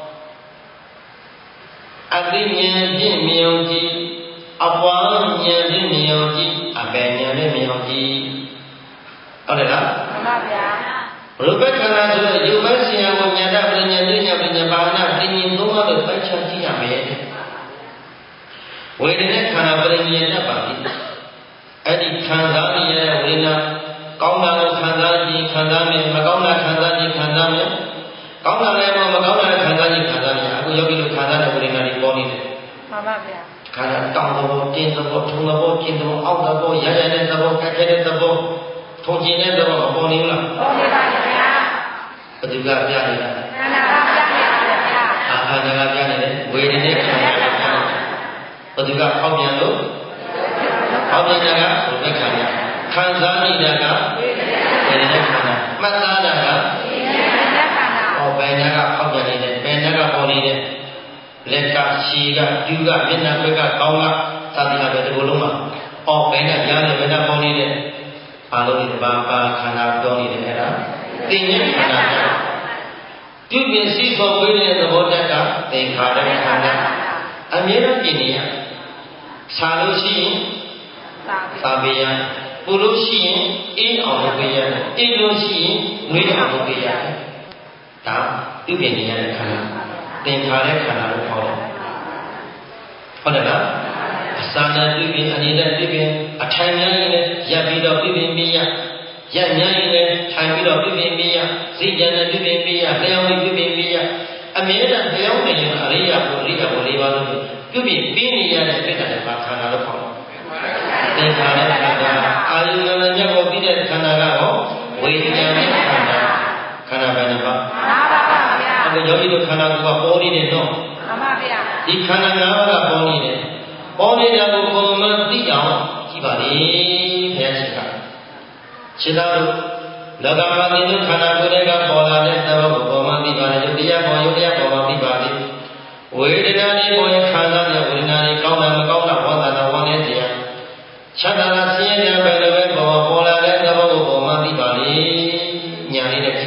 အသိဉာဏ်ဖြင့်မြင်ကြည့်အပွားဉာဏ်ဖြင့်မြင်ကြည့်အပယ်ဉာဏ်ဖြင့်မြင်ကြည့်ဟုတ်တယ်လားမှန်ပါဗျာရူပခန္ဓာဆိုတဲ့ယုတ်မဲ့ဆရာကိုဉာဏ်ပရိညေဉာဏ်ပညာပါဏသိဉာဏ်သုံးပါးလို့ပိုက်ချကြည့်ရမယ်ဝေဒနာခန္ဓာပရိညေတတ်ပါပြီအဲ့ဒီခံစားရတဲ့ဝေဒနာကောင်းတာကိုခံစားကြည့်ခံစားမယ်မကောင်းတာခံစားကြည့်ခံစားမယ်ကောင်းတာလည်းမကောင်းတာလည်းခံစားကြည့်ခံစားမယ်အခုယောဂီတို့ခံစားတဲ့ဝေဒနာတွေပေါ်နေတယ်မှန်ပါဗျာခန္ဓာတောင်းတဲ့ဘောတင်းတဲ့ဘောထုံတဲ့ဘောကျင်းတဲ့ဘောအောက်တဲ့ဘောရရတဲ့ဘောကက်ခဲတဲ့ဘောထုံကျင်တဲ့ဘောမပေါ်နေဘူးလားပေါ်နေပါဗျာဘယ်သူကပြနေတာခန္ဓာကပြနေတာဗျာခန္ဓာကပြနေတယ်ဝေဒနာခန္ဓာကပြနေတယ်ဘယ်သူကဖောက်ပြန်လို့ဖောက်ပြန်တာကဘယ်ခန္ဓာခံစားနေတာကဝေဒနာခန္ဓာမှတ်သားတာကဝေဒနာခန္ဓာဟောဘယ်နာကဖောက်ပြန်နေတယ်ဘယ်နာကပေါ်နေတယ်လက်ကရှည်ကပြူကမျက်နှာဘက်ကကောင်းကသာတိကပဲဒီလိုလုံးမှာအော်ဘယ်နာကြားနေဘယ်နာပေါ်နေတယ်အားလုံးဒီဘာပါခန္ဓာပြောနေတယ်အဲ့ဒါသိဉာဏ်ခန္ဓာပြုပြင်စည်းဖော်ဝေးတဲ့သဘောတက်ကသင်္ခါရခန္ဓာအမြဲတမ်းပြင်နေရဆာလို့ရှိရင်သာပေးရပူလို့ရှိရင်အေးအောင်လုပ်ပေးရအေးလို့ရှိရင်ငွေအောင်လုပ်ပေးရဒါပြုပြင်နေရတဲ့ခန္ဓာသင်္ခါရခန္ဓာလို့ခေါ်တယ်ဟုတ်တယ်လားအစာနဲ့ပြုပြင်အနေနဲ့ပြုပြင်အထိုင်များရင်လည်းရပ်ပြီးတော့ပြုပြင်ပေးရရပ်များရင်လည်းထိုင်ပြီးတော့ပြုပြင်ပေးရစိတ်ကြံနဲ့ပြုပြင်ပေးရတရားဝင်ပြုပြင်ပေးရအမြဲတမ်းတရားဝင်ရင်အရိယာဘု၄ပါးလို့ပြုပြင်ပေးနေရတဲ့ပြည့်တဲ့ဘာခန္ဓာလို့ခေါ်တယ်သင်္ခါရခန္ဓာအာယုဏနဲ့မြတ်ကိုပြီးတဲ့ခန္ဓာကတော့ဝိညာဉ်နဲ့ခန္ဓာခန္ဓာပဲနော်ပါပါဗျာအခုယောဂီတို့ခန္ဓာကိုယ်ကပေါ်နေတယ်နော်မှန်ပါဗျာဒီခန္ဓာ၅ပါးကပေါ်နေတယ်ပေါ်နေတာကိုပုံမှန်သိအောင်ကြည့်ပါလေဘုရားရှင်ကရှင်းတော်လောကမှာသင်တို့ခန္ဓာကိုယ်တွေကပေါ်လာတဲ့သဘောကိုပုံမှန်သိပါလေယုတ်တရားပေါ်မှာသိပါလေဝေဒနာတွေပေါ်ရင်ခံစားရဝေဒနာတွေကောင်းတာမကောင်းတာဝမ်းသာတာဝမ်းနည်းတရားချမ်းသာတာဆင်းရဲတာပဲလည်းပဲပေါ်လာတဲ့သဘောကိုပုံမှန်သိပါလေညာလေးနဲ့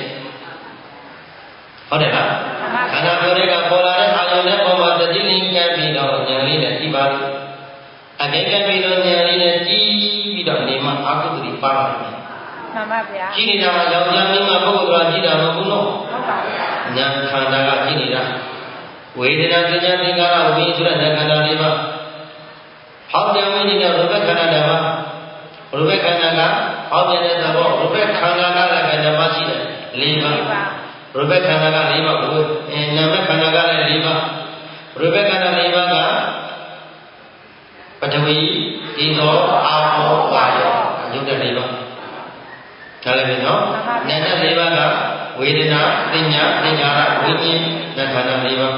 ဟုတ်တယ်လားခန္ဓာကိုယ်တွေကပေါ်လာတဲ့အာယုန်နဲ့ပေါ်မှာတတိလင်းကပ်ပြီးတော့ညာလေးနဲ့ကြည့်ပါလေအကိကပ်ပြီးတော့ညာလေးနဲ့ကြည့်ပြီးတော့နေမှာအာကုတိပါပါတယ်မှန်ပါဗျာကြည့်နေတာကယောက်ျားမိန်းမပုဂ္ဂိုလ်ကကြည့်တာမဟုတ်ဘူးနော်ဟုတ်ပါဗျာညာခန္ဓာကကြည့်နေတာဝေဒနာပညာသင်္ခါရဝိညာဉ်ဆိုတဲ့ခန္ဓာ၄ပါးဟောပြန်ဝိညာဉ်နဲ့ရူပခန္ဓာတွေမှာရူပခန္ဓာကဟောပြန်တဲ့သဘောရူပခန္ဓာကလည်းဓမ္မရှိတယ်၄ပါးရူပခန္ဓာက၄ပါးကိုနာမခန္ဓာကလည်း၄ပါးရူပခန္ဓာ၄ပါးကပထဝီဒီသောအာဘောပါယောယုတ်တဲ့၄ပါးဒါလည်းပဲနော်နာမ၄ပါးကဝေဒနာပညာသင်္ခါရဝိညာဉ်နဲ့ခန္ဓာ၄ပါး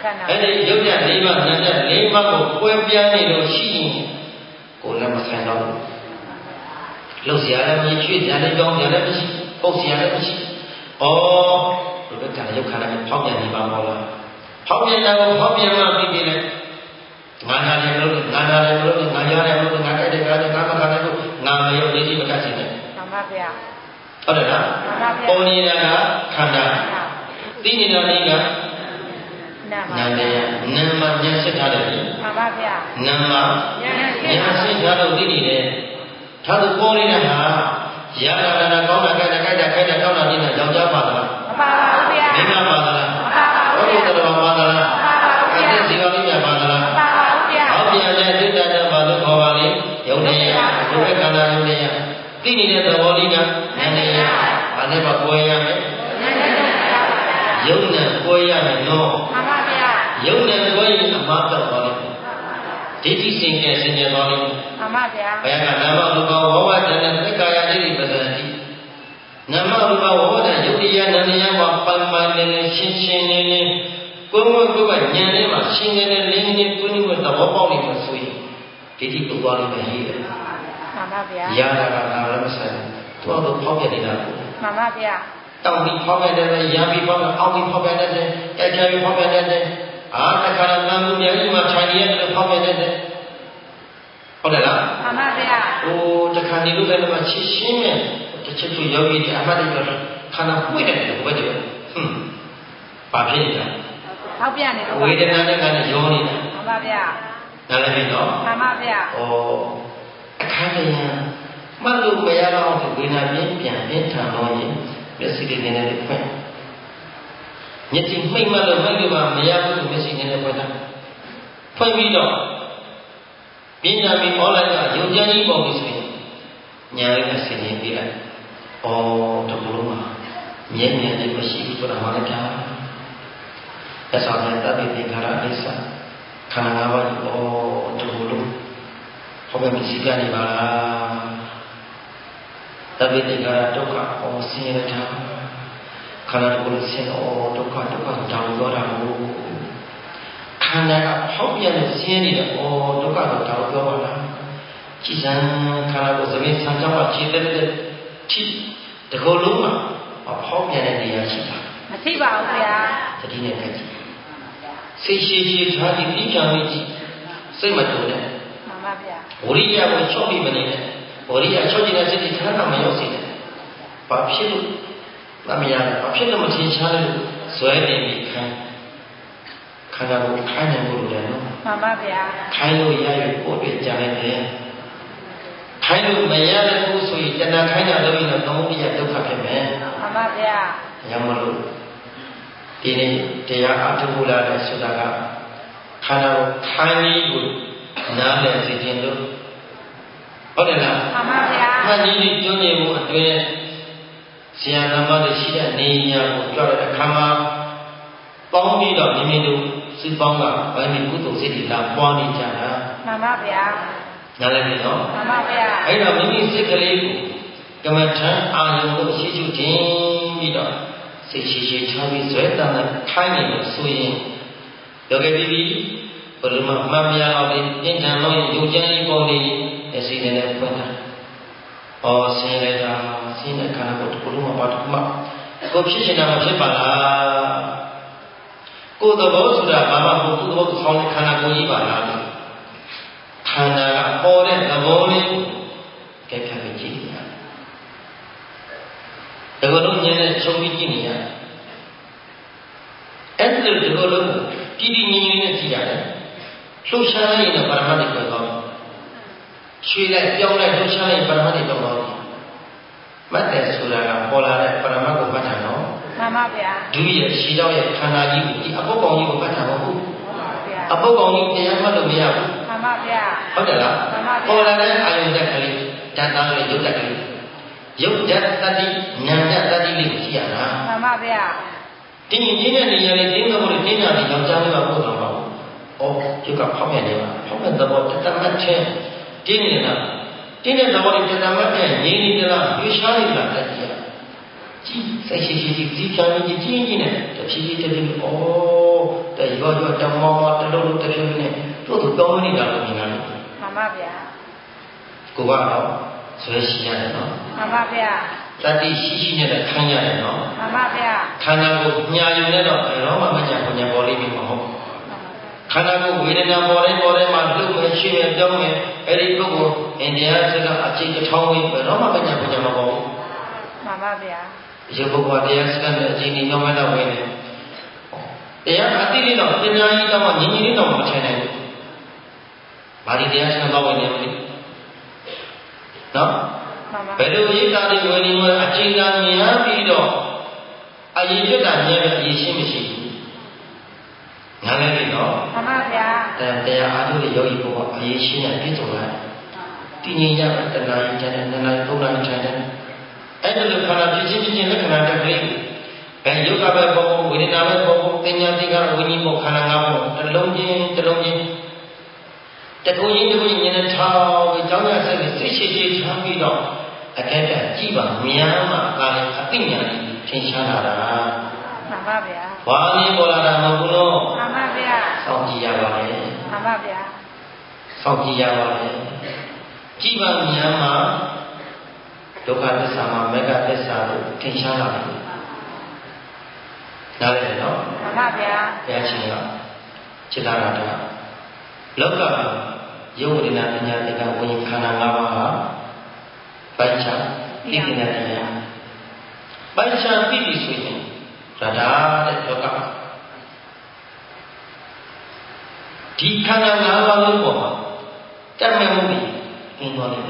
အဲ့ဒီရုပ်ရ၄ပါးနာမ်ရ၄ပါးကိုကွဲပြားနေလို့ရှိရင်ကိုယ်လည်းမဆိုင်တော့ဘူးလှုပ်ရှားလည်းမရှိရွှေ့ရှားလည်းကြောင်းရှားလည်းမရှိပုတ်ရှားလည်းမရှိဩဒီဘက်ကရုပ်ခန္ဓာနဲ့ဖောက်ပြန်နေပါဘောလားဖောက်ပြန်တာကိုဖောက်ပြန်မှပြီးပြီလေငါနာလည်းမလို့ငါနာလည်းမလို့ငါကြားလည်းမလို့ငါကြိုက်တယ်ငါလည်းငါမခံနိုင်ဘူးငါမရုပ်လေးကြီးမကတ်စီနဲ့မှန်ပါဗျာဟုတ်တယ်လားမှန်ပါဗျာပေါ်နေတာကခန္ဓာသိနေတာလေးကနာမယနာမဉာဏ်စစ်ထားတယ်မှန်ပါဗျာနာမဉာဏ်စစ်ထားလို့သိနေတယ်ဒါဆိုပေါ်နေတာဟာရတာနာကောင်းတာကြိုက်တာခိုက်တာကောင်းတာနေတာယောက်ျားပါလားမပါပါဘူးဗျာမိန်းမပါသလားမပါပါဘူးဗျာဘုရားတော်ပါသလားမပါပါဘူးဗျာအဲ့ဒီဇီဝလေးပါသလားမပါပါဘူးဗျာဟောပြန်တဲ့ဒိဋ္ဌာနဲ့ပါလို့ခေါ်ပါလေယုံနေရဘုရားခန္ဓာယုံနေရသိနေတဲ့သဘောလေးကနာနေရဘာနဲ့ပါကိုယ်ရမယ်ယုံနဲ့ကိုယ်ရမယ်နော်မှန်ပါဗျာယုံနဲ့ကိုယ်ရင်အမှားတော့ပါလိမ့်မယ်ဒိဋ္ဌိစင်ကြယ်သွားလိမ့်မယ်မှန်ပါဗျာဘယ်ကနာမရူပဝဝတ္တနဲ့သက္ကာယတိပဇ္ဇတိနာမရူပဝဝတ္တယုတ်တရားနန္တရားမှာပိုင်နေရှင်းနေကိုယ်ဉာဏ်နဲ့မှရှင်းနေလင်းနေကိုယ်နဲ့သဘောပေါက်နေမှဆိုရင်ဒိဋ္ဌိပုဂ္ဂိုလ်လေးပဲရှိတယ်မှန်ပါဗျာရတာကနာလည်းမဆိုင်သူ့တော့ဖောက်ပြနေတာကိုမှန်ပါဗျာတောင်းပြီးဖောက်ပြတယ်ရံပြီးဖောက်ပြအောက်ပြီးဖောက်ပြတယ်တိုက်ချပြီးဖောက်ပြတယ်အာတခါတမ်းမှုများကြီးမှခြိုင်ရတဲ့ဖောက်ပြတယ်ဟုတ်တယ်လားမှန်ပါဗျာဟိုတခါနေလို့လည်းမချစ်ရှင်းနဲ့တစ်ချက်သူယောဂီတွေအမှတ်တွေတော့ခန္ဓာပွင့်တယ်ဘယ်တည်းဘာဖြစ်နေတာဖောက်ပြနေတော့ဝေဒနာနဲ့ကလည်းရောနေတာမှန်ပါဗျာနားလည်ပြီနော်မှန်ပါဗျာဩအခါတည်းမှတ်လို့မရတော့ဝေဒနာပြန်ထန်တော့ရင်မျက်စိလေးနဲ့လည်းဖွင့်မျက်စိမှိတ်မှလို့မရဘူးမျက်စိနဲ့လည်းဖွင့်တာဖွင့်ပြီးတော့ပညာမီဩလိုက်ကယုံကြည်ကြီးပုံပြီးဆိုရင်ညာလေးနဲ့ဆင်ရင်ပြလိုက်။အော်တကူလုံးမှာမြဲမြဲလေးမရှိဘူးဆိုတာမှလည်းကြား။သက်ဆောင်တဲ့တတိသင်္ခါရအိစ္ဆာခန္ဓာ၅ပါးကိုတကူလုံးဟောပဲမရှိပြနေပါလား။တတိသင်္ခါရဒုက္ခဆင်းရဲတာခန္ဓာကိုယ်ဆင်းဒုက္ခတောင်းပြောတာကိုခန္ဓာကဖောက်ပြန်ဆင်းနေတာဒုက္ခတော့တောင်းပြောပါလားကြည်စံခန္ဓာကိုယ်သမီးဆံကြောင့်ခြေတဲ့ထိတကူလုံးမှာဖောက်ပြန်တဲ့နေရာရှိတာမရှိပါဘူးဗျာတတိနဲ့ကြည့်စိတ်ရှိထားပြီးပြီးပြန်ပြီးစိတ်မတူနဲ့မှန်ပါဗျာဝိရိယကိုချော့ပြီးမနေနဲ့ဝိရိယချော့နေတဲ့စိတ်ခန္ဓာမရောက်စေနဲ့ဘာဖြစ်လို့မရဘူးဘာဖြစ်လို့မထင်ရှားလို့ဇွဲနေပြီးခန္ဓာကိုခိုင်းနေဖို့လိုတယ်နော်မှန်ပါဗျာခိုင်းလို့ရရကိုယ့်အတွက်ကြားလိုက်တယ်ခိုင်းလို့မရတဲ့ကိုဆိုရင်တဏှာခိုင်းတာလို့ရင်တော့သမုဒိယဒုက္ခဖြစ်မယ်မှန်ပါဗျာရမလို့ဒီနေ့တရားအထုလာတဲ့ဆိုတာကခန္ဓာကိုခိုင်းပြီးကိုနားလည်စေခြင်းလို့ဟုတ်တယ်လားမှန်ပါဗျာမှန်ကြီးကျွနေမှုအတွင်းဆရာသမားတွေရှိတဲ့နေရာကိုကြောက်တဲ့အခါမှာပေါင်းပြီးတော့မိမိတို့စိတ်ပေါင်းကဗာမီကုသိုလ်စိတ်တွေလာပွားနေကြတာမှန်ပါဗျာနားလည်ပြီနော်မှန်ပါဗျာအဲ့တော့မိမိစိတ်ကလေးကိုကမ္မထံအာယုံလို့ရှိရှိခြင်းပြီးတော့စိတ်ရှိထားပြီးဇွဲတန်တဲ့ခိုင်းနေလို့ဆိုရင်ယောဂီပြီးဘယ်လိုမှမမြင်တော့ဒီပြင်းထန်လို့ယုံကြည်ရေးပုံတွေအစီအစဉ်နဲ့ဖွင့်တာဆင်းရဲတာဆင်းရဲခန္ဓာကိုယ်တစ်ခုလုံးမှာပါတစ်ခုမှကိုဖြစ်နေတာမဖြစ်ပါလားကိုယ်သဘောဆိုတာဘာမှမဟုတ်သူ့သဘောဆောင်းတဲ့ခန္ဓာကိုယ်ကြီးပါလားခန္ဓာကပေါ်တဲ့သဘောလေးကိုကြက်ခတ်ပြီးကြည့်နေရတယ်ဒီလိုလုံးဉာဏ်နဲ့ချုပ်ပြီးကြည့်နေရတယ်အဲ့ဒီလိုဒီလိုလုံးကြည်ကြည်ငြိမ်ငြိမ်နဲ့ကြည့်ရတယ်လှုပ်ရှားရင်တော့ပရမတ်တွေပေါ်သွားတယ်ရွှေလိုက်ပြောင်းလိုက်လှုပ်ရှားရင်ပရမတ်တွေတော့သွားတယ်မှတ်တယ်ဆိုတာကပေါ်လာတဲ့ပရမတ်ကိုမှတ်တာနော်မှန်ပါဗျာဒုတိယရှင်းတော့ရဲ့ခန္ဓာကြီးကိုဒီအပုပ်ကောင်ကြီးကိုမှတ်တာမဟုတ်ဘူးအပုပ်ကောင်ကြီးတရားမှတ်လို့မရဘူးမှန်ပါဗျာဟုတ်တယ်လားပေါ်လာတဲ့အာယုန်တက်ကလေးဓာတ်သားလေးရုပ်တက်ကလေးရုပ်ဓာတ်တတိနာမ်ဓာတ်တတိလေးကိုကြည့်ရတာမှန်ပါဗျာတင်းကြီးတဲ့နေရာလေးတင်းတော်လေးတင်းတာလေးယောက်ျားလေးကပို့တော်ပါဘူးရုပ်ကဖောက်ပြန်နေပါဖောက်ပြန်တဲ့ဘောတတမတ်ချင်းတင်းနေတာတင်းတဲ့သဘောလေးတတမတ်နဲ့ငြိမ်နေသလားရွှေရှားနေလားတက်ကြည့်ကြည့်စိတ်ရှိကြည့်ချမ်းကြီးနဲ့တဖြည်းဖြည်းတည်းတရောတမောတလုံးတစ်ဖြုတ်နဲ့တို့သူပြောနေတာလို့မြင်တာလို့မှန်ပါဗျာကိုကတော့ဆွဲရှိရတယ်နော်မှန်ပါဗျာတတိရှိနဲ့ခံရတယ်နော်မှန်ပါဗျာခန္ဓာကိုညာယုံနဲ့တော့ဘယ်တော့မှမကြံပေါ်ပေါ်လေးပြီးမဟုတ်ခန္ဓာကိုဝေဒနာပေါ်တိုင်းမှာလှုပ်မယ်ရှိမယ်ပြောင်းမယ်အဲ့ဒီပုဂ္ဂိုလ်အင်တရားစကအကျိတ်ထောင်းဝင်ဘယ်တော့မှမကြံပေါ်မပေါ်ဘူးမှန်ပါဗျာဒီပုဂ္ဂိုလ်တရားစတဲ့အခြေအနေကြောင့်လည်းဝင်တယ်တရားအတိလေးတော့ပညာကြီးတော့ညီညီလေးတော့မထိုင်နိုင်ဘူး။ဘာဒီတရားစတော့ဝင်နေမလဲ။နော်။ဘယ်လိုရိတ်တာတွေဝင်နေလဲအချိန်သာမြင်ပြီးတော့အရင်ပြတ်တာမြင်ပြီးအရင်ရှင်းမရှိဘူး။နားလည်ပြီနော်။မှန်ပါဗျာ။တရားအားထုတ်တဲ့ယောဂီဘောအရင်ရှင်းရပြည့်စုံလာ။တည်ငြိမ်ရတဲ့တဏှာကြီးတဲ့နန္ဒသုံးနာထိုင်တယ်။အဲ့ဒါလိုခန္ဓာဖြစ်ချင်းလက္ခဏာတစ်ခုဘယ်ယုတ်ကပဲပေါ်ဝေဒနာပဲပေါ်တင်ညာတိကဝိညာဉ်ပေါ်ခန္ဓာ၅ပါးတစ်လုံးချင်းတခုချင်းဉာဏ်နဲ့ထောင်းပြီးကြောင်းရဆက်ပြီးစိတ်ရှိထားပြီးတော့အကဲကကြည့်ပါများမှကာလည်းအသိဉာဏ်ထင်ရှားလာတာမှန်ပါဗျာဘာလို့ပေါ်လာတာမဟုတ်ဘူးလို့မှန်ပါဗျာစောင့်ကြည့်ရပါလေမှန်ပါဗျာစောင့်ကြည့်ရပါလေကြည့်ပါများမှဒုက္ခသစ္စာမှာမေဃသစ္စာတို့ထင်ရှားလာတယ်နားလည်နော်မှန်ပါဗျာဘုရားရှင်ကจิตရတာလောကယုတ်ဝိညာဉ်ပညာတိကဝိညာဉ်ခန္ဓာ၅ပါးဟာပိုင်းခြားသိတဲ့တရားပိုင်းခြားပြီးပြီဆိုရင်ဒါတဲ့လောကဒီခန္ဓာ၅ပါးလုံးပေါ်မှာတတ်မဲ့မှုပြီးကျင်းသွားတယ်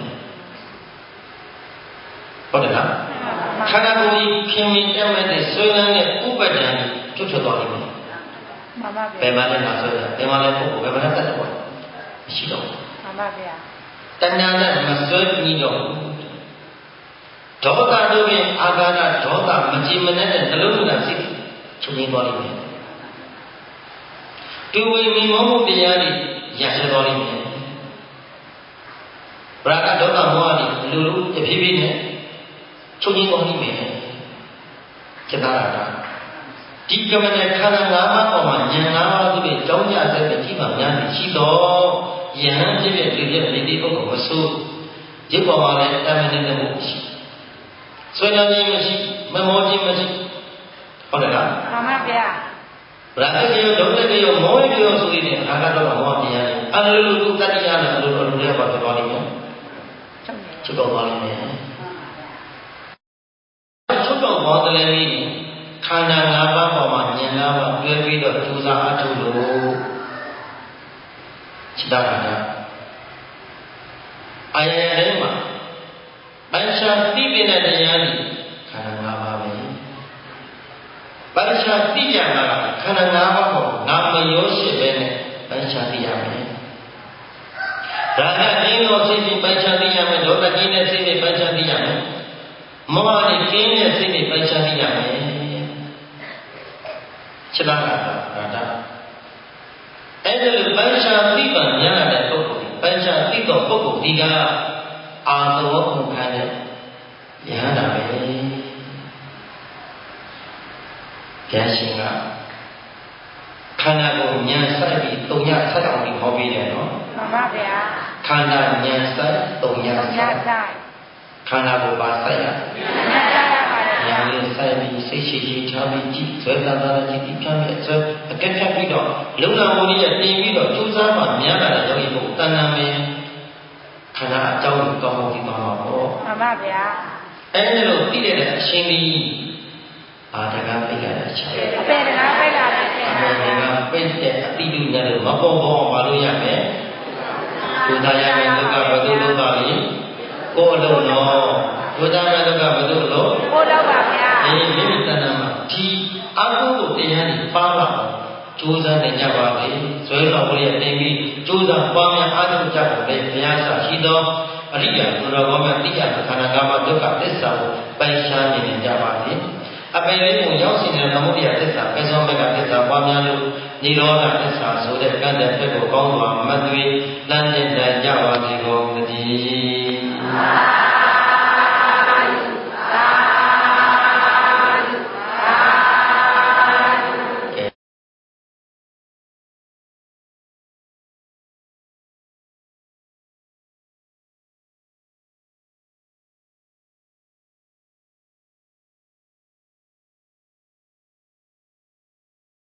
ဟုတ်တယ်လားခန္ဓာကိုယ်ကြီးခင်မင်တက်မဲ့တဲ့ဆွေးနွေးတဲ့ဥပဒံကျွတ်ထွက်သွားလိမ့်မယ်မှန်ပါဗျာဘယ်မှာလဲမှာဆွဲတာဘယ်မှာလဲပုဂ္ဂိုလ်ဘယ်မှာလဲတတ်တယ်ပေါ့မရှိတော့ဘူးမှန်ပါဗျာတဏှာနဲ့မဆွဲပြီးတော့ဒေါသတို့ဖြင့်အာဃာတဒေါသမကြည်မနဲ့တဲ့နှလုံးသွင်းစိတ်ချုပ်ငြိမ်းသွားလိမ့်မယ်တူဝိမိမောမှုတရားတွေရရှိသွားလိမ့်မယ်ဗရာဂဒေါသမောဟတွေလူတဖြည်းဖြည်းနဲ့ချုပ်ငြိမ်းသွားလိမ့်မယ်จิตရတာဒီကမနဲ့ခန္ဓာ၅ပါးပေါ်မှာဉာဏ်၅ပါးသူတွေကြောင်းကြဆက်ပြီးကြည့်ပါများနေရှိတော့ယဟန်ဖြစ်ဖြစ်ဒီပြည့်ဒီပုဂ္ဂိုလ်မဆိုးဒီပေါ်မှာလည်းတမန်နေတဲ့မှုရှိဆွေးနွေးခြင်းမရှိမမောခြင်းမရှိဟုတ်တယ်လားမှန်ပါဗျာဗရာဂေယောဒုက္ခေယောမောဟေယောဆိုတဲ့အာဃာတော့မောဟတရားတွေအလိုလိုသူတတိယနဲ့အလိုလိုတွေပါပြောလိမ့်မယ်ချုပ်တော့သွားလိမ့်မယ်ချုပ်တော့သွားတယ်လေခန္ဓာ၅ပါးပေါ်မှာဉာဏ်၅ပါးတွဲပြီးတော့ကြိုးစားအထုလို့စိတ္တခန္ဓာအာယယထဲမှာပိုင်းခြားသိတဲ့တရားတွေခန္ဓာ၅ပါးပဲပိုင်းခြားသိကြတာကခန္ဓာ၅ပါးပေါ်ငါမရောရှိပဲနဲ့ပိုင်းခြားသိရမယ်ဒါကကျင်းလို့စိတ်ပြီးပိုင်းခြားသိရမယ်ဒေါသကျင်းတဲ့စိတ်ပြီးပိုင်းခြားသိရမယ်မောဟနဲ့ကျင်းတဲ့စိတ်ပြီးပိုင်းခြားသိရမယ်စိတ္တခန္ဓာဒါအဲ့ဒါလိုပိုင်းခြားသိပါများတဲ့ပုဂ္ဂိုလ်ပိုင်းခြားသိတော့ပုဂ္ဂိုလ်ဒီကအာသောခုခံတဲ့ယဟန္တာပဲဘုရားရှင်ကခန္ဓာကိုဉာဏ်စိုက်ပြီးတုံညဆက်အောင်ပြီးဟောပေးတယ်နော်မှန်ပါဗျာခန္ဓာဉာဏ်စိုက်တုံညဆက်ခန္ဓာကိုပါစိုက်ရဉာဏ်လေးစိုက်ပြီးစိတ်ရှိရှိထားပြီးကြည့်ဇွဲတာတာကြည့်ပြီးဖြတ်ပြီးဇွဲအကက်ဖြတ်ပြီးတော့လုံလဝရိယတင်ပြီးတော့ကျိုးစားမှများလာတဲ့ယောဂီပုဂ္ဂိုလ်တဏ္ဍာမေခန္ဓာအကြောင်းကိုကောင်းကောင်းသိသွားမှာပေါ့မှန်ပါဗျာအဲ့ဒါလို့သိတဲ့အရှင်ကြီးအာတကပိတ်ရတဲ့အချက်အပေတကပိတ်လာတဲ့အချက်အပေတကပိတ်တဲ့အတိတုညလို့မပေါ်ပေါ်မလို့ရမယ်ကိုယ်သားရမယ်ဒုက္ခဘယ်သူလို့ပါလဲကိုယ်အလုံးတော့ကိုယ်သားရဒုက္ခဘယ်သူလို့ကိုယ်တော့ပါဗျာမိမိတဏ္ဍာမှာဒီအကုသိုလ်တရားတွေပါလာအောင်ကြိုးစားနေကြပါလေဇွဲတော်ကိုလည်းတင်ပြီးကြိုးစားပွားများအားထုတ်ကြပါလေဘုရားစာရှိသောအရိယာသူတော်ကောင်းများသိရတဲ့ခန္ဓာ၅ပါးဒုက္ခသစ္စာကိုပိုင်ရှားနေကြပါလေအပေလေးကိုရောက်စီတဲ့သမုဒိယသစ္စာပေသောဘက်ကသစ္စာပွားများလို့နိရောဓသစ္စာဆိုတဲ့ကံတဲ့ဘက်ကိုကောင်းစွာမသွေလမ်းကျင်ကြပါစေ